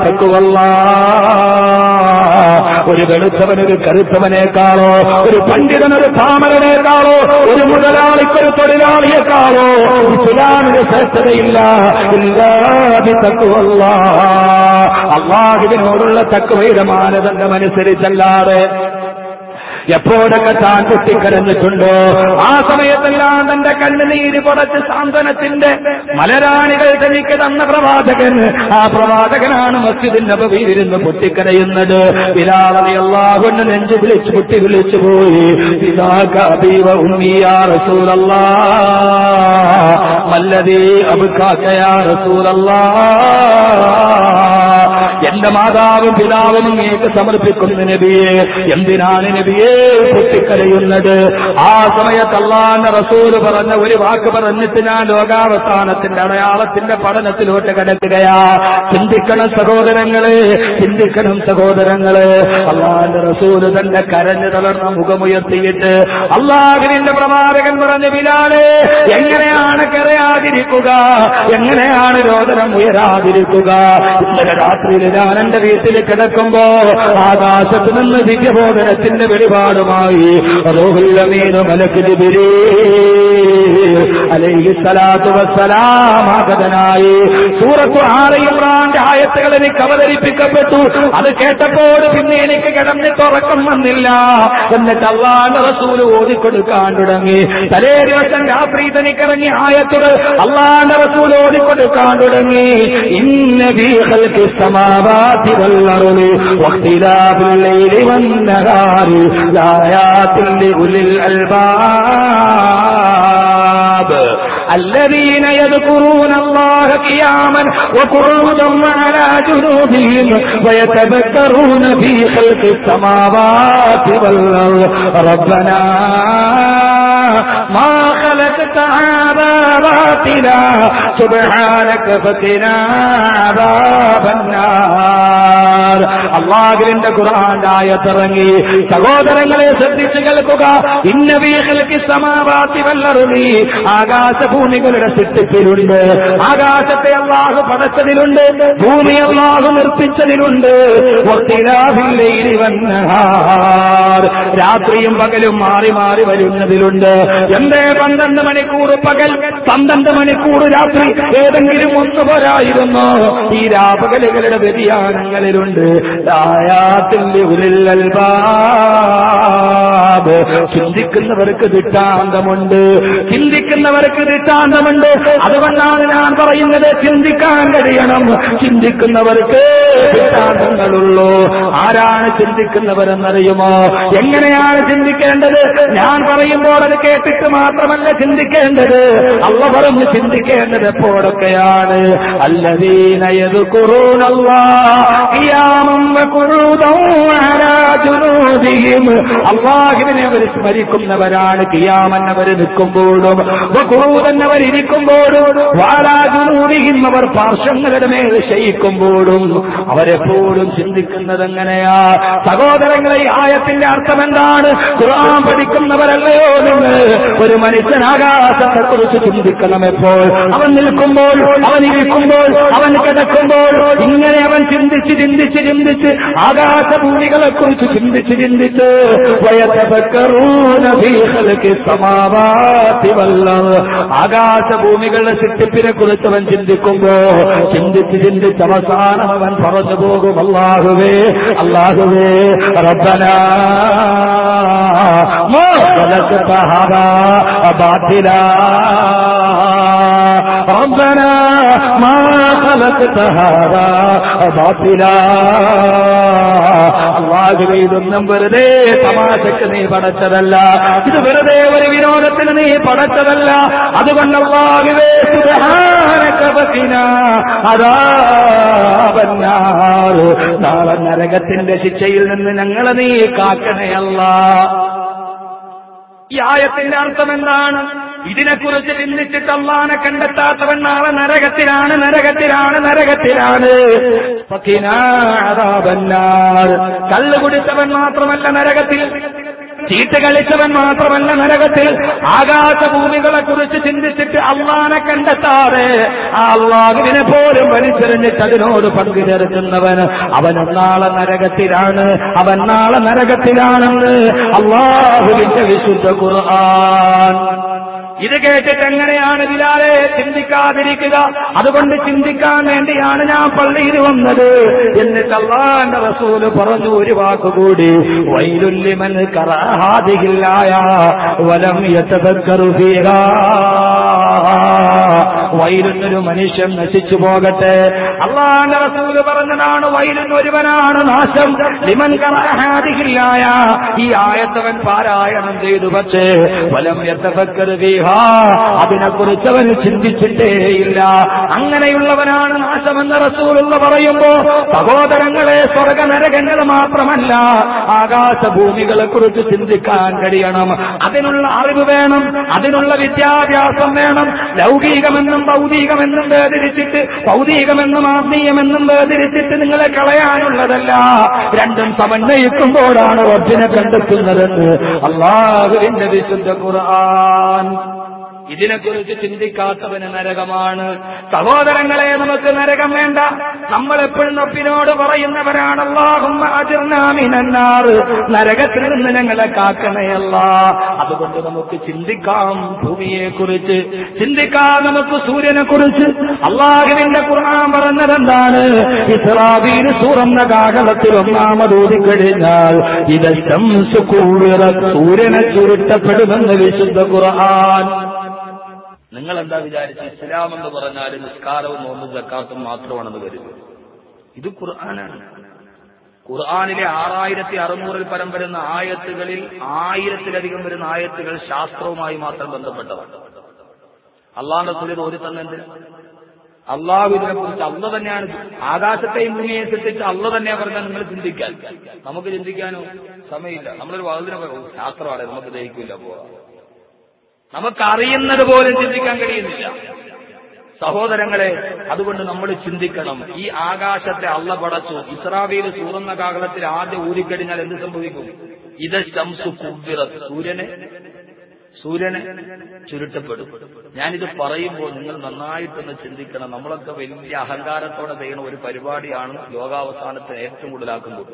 ബിതഖ്വല്ലാഹ്. ഒരു വെളുത്തവൻ ഒരു കറുത്തവനേക്കാളോ, ഒരു പണ്ഡിതൻ ഒരു പാമരനേക്കാളോ, ഒരു മുതലാളിക്കൊരു തൊഴിലാളിയെക്കാളോ ഇസ്ലാമിന് ശ്രേഷ്ഠതയില്ല. ഇല്ലാ ബിതഖ്വല്ലാഹ്, അല്ലാഹുവിനോടുള്ള തഖ്വയുടെ മാനദണ്ഡം അനുസരിച്ചല്ലാതെ. എപ്പോഴൊക്കെ താൻ പൊട്ടിക്കരഞ്ഞിട്ടുണ്ടോ ആ സമയത്തെല്ലാം തന്റെ കണ്ണുനീര് പുറത്ത് സാന്ത്വനത്തിന്റെ മലരാണികൾ തനിക്ക് തന്ന പ്രവാചകൻ, ആ പ്രവാചകനാണ് മസ്ജിദിന്റെ നബവിയിലിരുന്ന് പൊട്ടിക്കരയുന്നത്. ബിലാൽ റളിയല്ലാഹു അൻഹു നെഞ്ചു വിളിച്ചു പൊട്ടി വിളിച്ചു പോയി, ഇദാക അബീ വ ഉമ്മീ യാ റസൂലല്ലാഹ്, മല്ലദീ അബ്കാക യാ റസൂലല്ലാഹ്. എന്റെ മാതാവും പിതാവും അങ്ങേക്ക് സമർപ്പിക്കുന്ന നബിയെ, എന്തിനാണ് നബിയെ പൊട്ടിക്കരയുന്നത്? ആ സമയത്ത് അല്ലാഹുവിന്റെ റസൂല് പറഞ്ഞ ഒരു വാക്ക് പറഞ്ഞിട്ട് ഞാൻ ലോകാവസാനത്തിന്റെ അടയാളത്തിന്റെ പഠനത്തിലോട്ട് കിടക്കുകയാ. ചിന്തിക്കണം സഹോദരങ്ങളെ, ചിന്തിക്കണം സഹോദരങ്ങളെ. അല്ലാഹുവിന്റെ റസൂല് തന്റെ കരഞ്ഞു തളർന്ന മുഖമുയർത്തിയിട്ട് അല്ലാഹുവിന്റെ പ്രവാചകൻ പറഞ്ഞു, ബിലാലേ എങ്ങനെയാണ് കരയാ ഉയരാതിരിക്കുക? എങ്ങനെയാണ് രോദനം ഉയരാതിരിക്കുക? ഇന്നലെ രാത്രിയിൽ ഞാൻ എന്റെ വീട്ടിൽ കിടക്കുമ്പോ ആകാശത്ത് നിന്ന് ദിവ്യബോധനത്തിന്റെ വെളിപാടുമായി റൂഹുൽ അമീൻ മലക്ക് ജിബ്രീൽ അലൈഹിസ്സലാത്തു വസ്സലാം ആഗതനായി സൂറത്തു ആല ഇംറാന്റെ ആയത്തുകൾ എനിക്ക് അവതരിപ്പിക്കപ്പെട്ടു. അത് കേട്ടപ്പോൾ പിന്നെ എനിക്ക് കിടന്നിട്ട് ഉറക്കം വന്നില്ല. എന്നിട്ട് അല്ലാഹുവിന്റെ റസൂൽ ഓതിക്കൊടുക്കാൻ തുടങ്ങി. തലേ ദിവസം രാത്രി തനിക്കിറങ്ങിയ ആയത്തുകൾ അല്ലാഹുവിന്റെ റസൂൽ ഓതിക്കൊടുക്കാൻ തുടങ്ങി. ഇന്ന ഫീ ഖൽഖിസ് സമാവാതി വൽ അർളി വഖ്തിലാഫിൽ ലൈലി വൻ നഹാരി ലആയാതിൻ ലിഉലിൽ അൽബാബ് الذين يذكرون الله قياما وقعودا وعلى جنوبهم ويتفكرون في خلق السماوات والأرض ربنا ما خلقت هذا باطلا سبحانك فقنا عذاب النار. അല്ലാഹുവിന്റെ ഖുർആന്റെ ആയത്തിറങ്ങി. സഹോദരങ്ങളെ ശ്രദ്ധിച്ചു കേൾക്കുക. ഇന്ന ഫീ ഖൽഖിസ് സമാവാതി വൽ അർളി, ആകാശഭൂമികളുടെ സൃഷ്ടിപ്പിലുണ്ട്. ആകാശത്തെ അല്ലാഹു പടച്ചതിലുണ്ട്, ഭൂമി അല്ലാഹു നിർമ്മിച്ചതിലുണ്ട്. വഖ്തിലാഫിൽ ലൈലി വൻ നഹാർ, രാത്രിയും പകലും മാറി മാറി വരുന്നതിലുണ്ട്. എന്തേ 12 മണിക്കൂർ പകൽ 12 മണിക്കൂർ രാത്രി ഏതെങ്കിലും ഒന്ന് പോരായിരുന്നു? ഈ രാപകലുകളുടെ വ്യതിയാനങ്ങളിലുണ്ട്. ആയാത്തിൽ ലിഉലിൽ അൽബാബ്, ചിന്തിക്കുന്നവർക്ക് ദൃഷ്ടാന്തമുണ്ട്, ചിന്തിക്കുന്നവർക്ക് ദൃഷ്ടാന്തമുണ്ട്. അതുകൊണ്ടാണ് ഞാൻ പറയുന്നത്, ചിന്തിക്കാൻ കഴിയണം. ചിന്തിക്കുന്നവർക്ക് ദൃഷ്ടാന്തങ്ങളുള്ളൂ. ആരാണ് ചിന്തിക്കുന്നവരെന്നറിയുമോ? എങ്ങനെയാണ് ചിന്തിക്കേണ്ടത്? ഞാൻ പറയുമ്പോൾ അത് കേട്ടിട്ട് മാത്രമല്ല ചിന്തിക്കേണ്ടത്. അല്ലാഹു പറഞ്ഞു ചിന്തിക്കേണ്ടത് എപ്പോഴൊക്കെയാണ്? അല്ലദീന യദ്കുറൂനല്ലാഹ ഖിയാമൻ വഖുഊദൻ വഅലാ ജുനൂബിഹിം, അല്ലാഹുവിനെ അവർ സ്മരിക്കുന്നവരാണ്. ഖിയാമൻ അവർ നിൽക്കുമ്പോഴും വഖുഊദൻ അവർ ഇരിക്കുമ്പോഴും വഅലാ ജുനൂബിഹിം അവർ പാർശ്വങ്ങളുടെ മേൽ ശയിക്കുമ്പോഴും അവരെപ്പോഴും ചിന്തിക്കുന്നത് എങ്ങനെയാ? സഹോദരങ്ങളെ, ഈ ആയത്തിന്റെ അർത്ഥം എന്താണ്? ഖുർആൻ പഠിക്കുന്നവരല്ലയോ നിങ്ങൾ? ഒരു മനുഷ്യൻ ആകാശത്തെക്കുറിച്ച് ചിന്തിക്കണം. എപ്പോൾ? അവൻ നിൽക്കുമ്പോൾ, അവൻ ഇരിക്കുമ്പോൾ, അവൻ കിടക്കുമ്പോൾ. ഇങ്ങനെ അവൻ ചിന്തിച്ച് ചിന്തിച്ച് ചിന്തിച്ച് ആകാശഭൂമികളെ കുറിച്ച് ചിന്തിച്ച് ചിന്തിച്ച് വയതഫക്കറൂന ഫീ ഖൽഖിസ് സമാവാതി വൽ അർള്, ആകാശഭൂമികളുടെ സൃഷ്ടിപ്പിനെ കുറിച്ച് അവൻ ചിന്തിക്കുമ്പോ ചിന്തിച്ച് ചിന്തിച്ച് അവസാനം അവൻ പറഞ്ഞു പോകും, അല്ലാഹുവേ അല്ലാഹുവേ റബ്ബനാ മാ ഖലഖത ഹാദാ ബാതിലാ റബ്ബനാ മാ ഖലഖത ഹാദാ ബാതിലാ. അല്ലാഹുവേ, ഇതൊന്നും വെറുതെ തമാശക്ക് നീ പടച്ചതല്ല, ഇത് വെറുതെ ഒരു വിനോദത്തിന് നീ പടച്ചതല്ല. അതുകൊണ്ട് അല്ലാഹുവേ സുബ്ഹാനക ഫഖിനാ അദാബൻ നാർ, നാളെ നരകത്തിന്റെ ശിക്ഷയിൽ നിന്ന് ഞങ്ങളെ നീ കാക്കണേ അല്ലാഹ്. ഈ ആയത്തിന്റെ അർത്ഥം എന്താണ്? ഇതിനെക്കുറിച്ച് ചിന്തിച്ചിട്ട് അല്ലാഹനെ കണ്ടെത്താത്തവൻ നാളെ നരകത്തിലാണ്, നരകത്തിലാണ്, നരകത്തിലാണ്. ഫഖിനാ അദാബൻ നാർ, കള്ളു കുടിച്ചവൻ മാത്രമല്ല നരകത്തിൽ, ചീട്ട് കളിച്ചവൻ മാത്രമല്ല നരകത്തിൽ. ആകാശഭൂമികളെ കുറിച്ച് ചിന്തിച്ചിട്ട് അല്ലാഹനെ കണ്ടെത്താതെ ആ അല്ലാഹുവിനെ പോലും വലിച്ചെറിഞ്ഞിട്ട് അതിനോട് പങ്കു ചേർക്കുന്നവൻ അവൻ നാളെ നരകത്തിലാണ്, അവൻ നാളെ നരകത്തിലാണെന്ന് അല്ലാഹുവിന്റെ വിശുദ്ധ ഖുർആൻ. ഇത് കേട്ടിട്ട് എങ്ങനെയാണ് ബിലാലെ ചിന്തിക്കാതിരിക്കുക? അതുകൊണ്ട് ചിന്തിക്കാൻ വേണ്ടിയാണ് ഞാൻ പള്ളിയിൽ വന്നത്. എന്നിട്ട് അല്ലാഹുവിന്റെ റസൂല് പറഞ്ഞു ഒരു വാക്കുകൂടി, വൈലുൽ ലിമൻ ഖറഅ ഹാദിഹിൽ ആയ വലം യതദക്കറു ഫീഹാ, വൈലുന്നൊരു മനുഷ്യൻ നശിച്ചു പോകട്ടെ. അല്ലാഹുവിന്റെ റസൂല് പറഞ്ഞതാണ്, വൈലുൻ ഒരുവനാണ് നാശം. ലിമൻ ഖറഅ ഹാദിഹിൽ ആയ, ഈ ആയത്തവൻ പാരായണം ചെയ്തു, പക്ഷേ വലം യതദക്കറു ഫീഹാ, അതിനെക്കുറിച്ച് അവന് ചിന്തിച്ചിട്ടേയില്ല. അങ്ങനെയുള്ളവനാണ് നാശമെന്ന് റസൂലുള്ള പറയുമ്പോ സഹോദരങ്ങളെ, സ്വർഗ നരകങ്ങൾ മാത്രമല്ല ആകാശഭൂമികളെ കുറിച്ച് ചിന്തിക്കാൻ കഴിയണം. അതിനുള്ള അറിവ് വേണം, അതിനുള്ള വിദ്യാഭ്യാസം വേണം. ലൗകികമെന്നും ഭൗതികമെന്നും വേദരിച്ചിട്ട്, ഭൗതികമെന്നും ആത്മീയമെന്നും വേദരിച്ചിട്ട് നിങ്ങളെ കളയാനുള്ളതല്ല. രണ്ടും സമന്വയിക്കുമ്പോഴാണ് റബ്ബിനെ കണ്ടെത്തുന്നതെന്ന് അല്ലാഹുവിന്റെ വിശുദ്ധ ഖുർആൻ. ഇതിനെക്കുറിച്ച് ചിന്തിക്കാത്തവന് നരകമാണ്. സഹോദരങ്ങളെ, നമുക്ക് നരകം വേണ്ട. നമ്മളെപ്പോഴും റബ്ബിനോട് പറയുന്നവരാണ്, അല്ലാഹുമ്മ അജിർനാ മിനന്നാർ, നരകത്തിൽ നിന്ന് ഞങ്ങളെ കാക്കണയല്ല. അതുകൊണ്ട് നമുക്ക് ചിന്തിക്കാം ഭൂമിയെക്കുറിച്ച്, ചിന്തിക്കാം നമുക്ക് സൂര്യനെ കുറിച്ച്. അല്ലാഹുവിന്റെ ഖുർആൻ പറഞ്ഞതെന്താണ്? ഇസ്രാഫീൽ സൂറന്ന കാഹളത്തിൽ ഒന്നാമത് ഓതിക്കഴിഞ്ഞാൽ ഇത് ശംസു കൂവിറത്, സൂര്യനെ ചുരുട്ടപ്പെടുമെന്ന് വിശുദ്ധ ഖുർആൻ. നിങ്ങൾ എന്താ വിചാരിച്ചു ഇസ്ലാം എന്ന് പറഞ്ഞാൽ നിസ്കാരവും നോമ്പും സക്കാത്തും മാത്രമാണെന്ന് കരുതും? ഇത് ഖുർആനാണ്. ഖുർആനിലെ 6600 പരം വരുന്ന ആയത്തുകളിൽ 1000-ലധികം വരുന്ന ആയത്തുകൾ ശാസ്ത്രവുമായി മാത്രം ബന്ധപ്പെട്ടതാണ്. അള്ളാഹുവിന്റെ റസൂൽ ഓതി തന്നെന്ത്? അള്ളാഹു ഇതിനെ കുറിച്ച് അള്ള തന്നെയാണ് ആകാശത്തെയും ഭൂമിയെ സൃഷ്ടിച്ച് അള്ള തന്നെയാണ് പറഞ്ഞാൽ നിങ്ങൾ ചിന്തിക്കാൻ. നമുക്ക് ചിന്തിക്കാനോ സമയമില്ല. നമ്മളൊരു വാതിനെ ശാസ്ത്രമാണ്, നമുക്ക് ദഹിക്കില്ല പോകാം. നമുക്കറിയുന്നത് പോലും ചിന്തിക്കാൻ കഴിയുന്നില്ല സഹോദരങ്ങളെ. അതുകൊണ്ട് നമ്മൾ ചിന്തിക്കണം. ഈ ആകാശത്തെ അള്ള പടച്ചു. ഇസ്രാഫീൽ സൂറന്ന കാഹളത്തിൽ ആദ്യം ഊതിക്കഴിഞ്ഞാൽ എന്ത് സംഭവിക്കും? ഇത് ശംസു കുവ്വിറത്, സൂര്യനെ ചുരുട്ടപ്പെടും. ഞാനിത് പറയുമ്പോൾ നിങ്ങൾ നന്നായിട്ടൊന്ന് ചിന്തിക്കണം. നമ്മളൊക്കെ വലിയ അഹങ്കാരത്തോടെ ചെയ്യുന്ന ഒരു പരിപാടിയാണ് ലോകാവസാനത്തെ ഏറ്റവും കൂടുതലാക്കുന്നത്.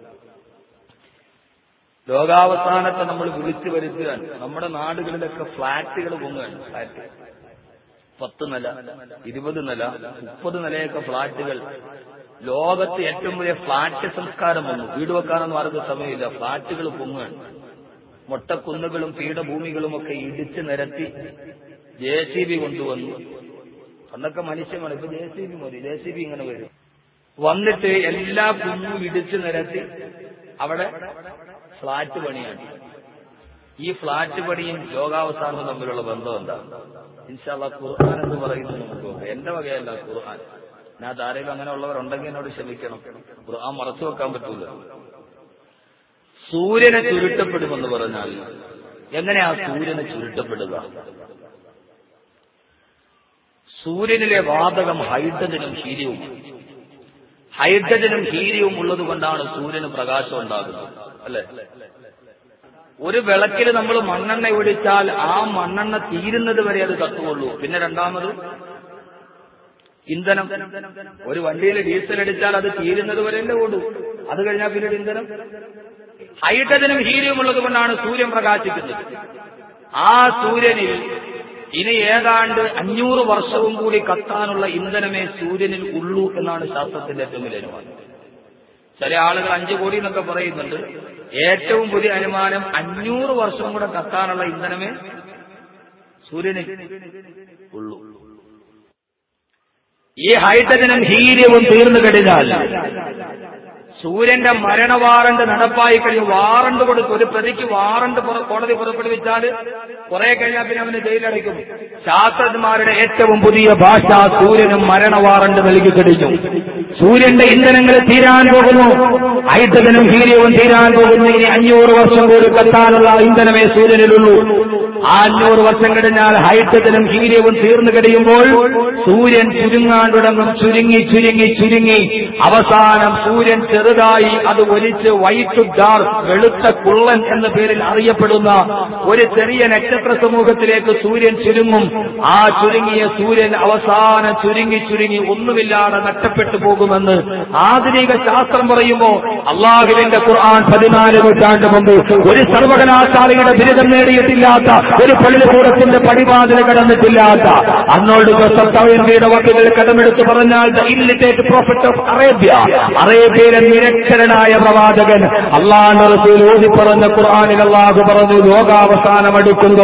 ലോകാവസാനത്തെ നമ്മൾ വിളിച്ചു വരുത്തുകയാണ്. നമ്മുടെ നാടുകളിലൊക്കെ ഫ്ളാറ്റുകൾ പൊങ്ങുകയാണ്. ഫ്ളാറ്റ് 10 നില, 20 നില, 30 നിലയൊക്കെ ഫ്ളാറ്റുകൾ. ലോകത്ത് ഏറ്റവും വലിയ ഫ്ളാറ്റ് സംസ്കാരം വന്നു. വീട് വെക്കാനൊന്നും ആർക്കും സമയമില്ല. ഫ്ളാറ്റുകൾ പൊങ്ങുകയാണ്. മൊട്ടക്കുന്നുകളും പീഠഭൂമികളും ഒക്കെ ഇടിച്ചു നിരത്തി JCB കൊണ്ടുവന്നു. അന്നൊക്കെ മനുഷ്യന്മാർ, ഇപ്പൊ JCB മതി. JCB ഇങ്ങനെ വരും, വന്നിട്ട് എല്ലാ കുന്നും ഇടിച്ചു നിരത്തി അവിടെ ഫ്ളാറ്റ് പണിയാണ്. ഈ ഫ്ളാറ്റ് പണിയും ലോകാവസാനവും തമ്മിലുള്ള ബന്ധം എന്താണ്? ഇൻഷാ അല്ലാഹ് ഖുർആൻ എന്ന് പറയുന്നത് നമുക്ക് നോക്കാം. എന്റെ വകയല്ല ഖുർആൻ. ഞാൻ ആരെങ്കിലും അങ്ങനെയുള്ളവരുണ്ടെങ്കിൽ എന്നോട് ക്ഷമിക്കണം. ഖുർആൻ മറച്ചു വെക്കാൻ പറ്റൂല. സൂര്യനെ ചുരുട്ടപ്പെടുമെന്ന് പറഞ്ഞാൽ എങ്ങനെയാ സൂര്യനെ ചുരുട്ടപ്പെടുക? സൂര്യനിലെ വാതകം ഹൈഡ്രജനും ഹീലിയവുമാണ്. ഹൈഡ്രജനും ഹീലിയവും ഉള്ളത് കൊണ്ടാണ് സൂര്യന് പ്രകാശം ഉണ്ടാകുന്നത്, അല്ലെ? ഒരു വിളക്കിൽ നമ്മൾ മണ്ണെണ്ണ ഒഴിച്ചാൽ ആ മണ്ണെണ്ണ തീരുന്നത് വരെ അത് കത്തുകൊള്ളൂ. പിന്നെ രണ്ടാമത് ഇന്ധനം. ഒരു വണ്ടിയിൽ ഡീസൽ അടിച്ചാൽ അത് തീരുന്നത് വരെയല്ലേ ഓടൂ. അത് കഴിഞ്ഞാൽ പിന്നീട് ഇന്ധനം. ഹൈഡ്രജനും ഹീലിയവും ഉള്ളത് കൊണ്ടാണ് സൂര്യൻ പ്രകാശിക്കുന്നത്. ആ സൂര്യനിൽ ഇനി ഏതാണ്ട് 500 വർഷവും കൂടി കത്താനുള്ള ഇന്ധനമേ സൂര്യനിൽ ഉള്ളൂ എന്നാണ് ശാസ്ത്രത്തിന്റെ ഏറ്റവും വലിയ അനുമാനം. ചില ആളുകൾ 5 കോടി എന്നൊക്കെ പറയുന്നുണ്ട്. ഏറ്റവും പുതിയ അനുമാനം 500 വർഷം കൂടെ കത്താനുള്ള ഇന്ധനമേ സൂര്യനിൽ ഉള്ളൂ. ഈ ഹൈഡ്രജനും ഹീലിയവും തീർന്നു കഴിഞ്ഞാൽ സൂര്യന്റെ മരണ വാറണ്ട് നടപ്പായി കഴിഞ്ഞ് വാറണ്ട് കൊടുത്ത് ഒരു പ്രതിക്ക് വാറണ്ട് കോടതി പുറപ്പെടുവിച്ചാൽ കുറെ കഴിഞ്ഞാൽ പിന്നെ അവന് ജയിലടയ്ക്കും. ശാസ്ത്രജ്ഞന്മാരുടെ ഏറ്റവും പുതിയ ഭാഷ സൂര്യനും മരണ വാറണ്ട് നൽകി കഴിഞ്ഞു. സൂര്യന്റെ ഇന്ധനങ്ങൾ തീരാൻ പോകുന്നു. ഹൈഡ്രജനും ഹീലിയവും തീരാൻ പോകുന്നു. ഇനി 500 വർഷം കൂടി കത്താനുള്ള ഇന്ധനമേ സൂര്യനിലുള്ളൂ. ആ 500 വർഷം കഴിഞ്ഞാൽ ഹൈഡ്രജനും ഹീലിയവും തീർന്നു കഴിയുമ്പോൾ സൂര്യൻ ചുരുങ്ങാൻ തുടങ്ങും. ചുരുങ്ങി അവസാനം സൂര്യൻ ചെറുതായി അത് ഒലിച്ച് വൈറ്റ് ഡാർക്ക്, വെളുത്ത കുള്ളൻ എന്ന പേരിൽ അറിയപ്പെടുന്ന ഒരു ചെറിയ നക്ഷത്ര സമൂഹത്തിലേക്ക് സൂര്യൻ ചുരുങ്ങും. ആ ചുരുങ്ങിയ സൂര്യൻ അവസാനം ചുരുങ്ങി ഒന്നുമില്ലാതെ നഷ്ടപ്പെട്ടു പോകുമെന്ന് ആധുനിക ശാസ്ത്രം പറയുമ്പോൾ അള്ളാഹുവിന്റെ ഖുർആൻ 14 നൂറ്റാണ്ട് മുമ്പ് ഒരു സർവകലാശാലയുടെ ബിരുദം നേടിയിട്ടില്ലാത്ത, ഒരു പള്ളിക്കൂടത്തിന്റെ പടിവാതിൽ കടന്നിട്ടില്ലാത്ത അർണോൾഡ് ജോസഫ് തൗയൻബിയുടെ വാക്കുകൾ കടമെടുത്ത് പറഞ്ഞാൽ the illiterate prophet of Arabia, അറേബ്യയിലെ നിരക്ഷരനായ പ്രവാചകൻ അല്ലാഹുവിന്റെ റസൂൽ ഓതി പറഞ്ഞ ഖുർആനിൽ അല്ലാഹു പറഞ്ഞു, ലോകാവസാനം അടുക്കുന്നു,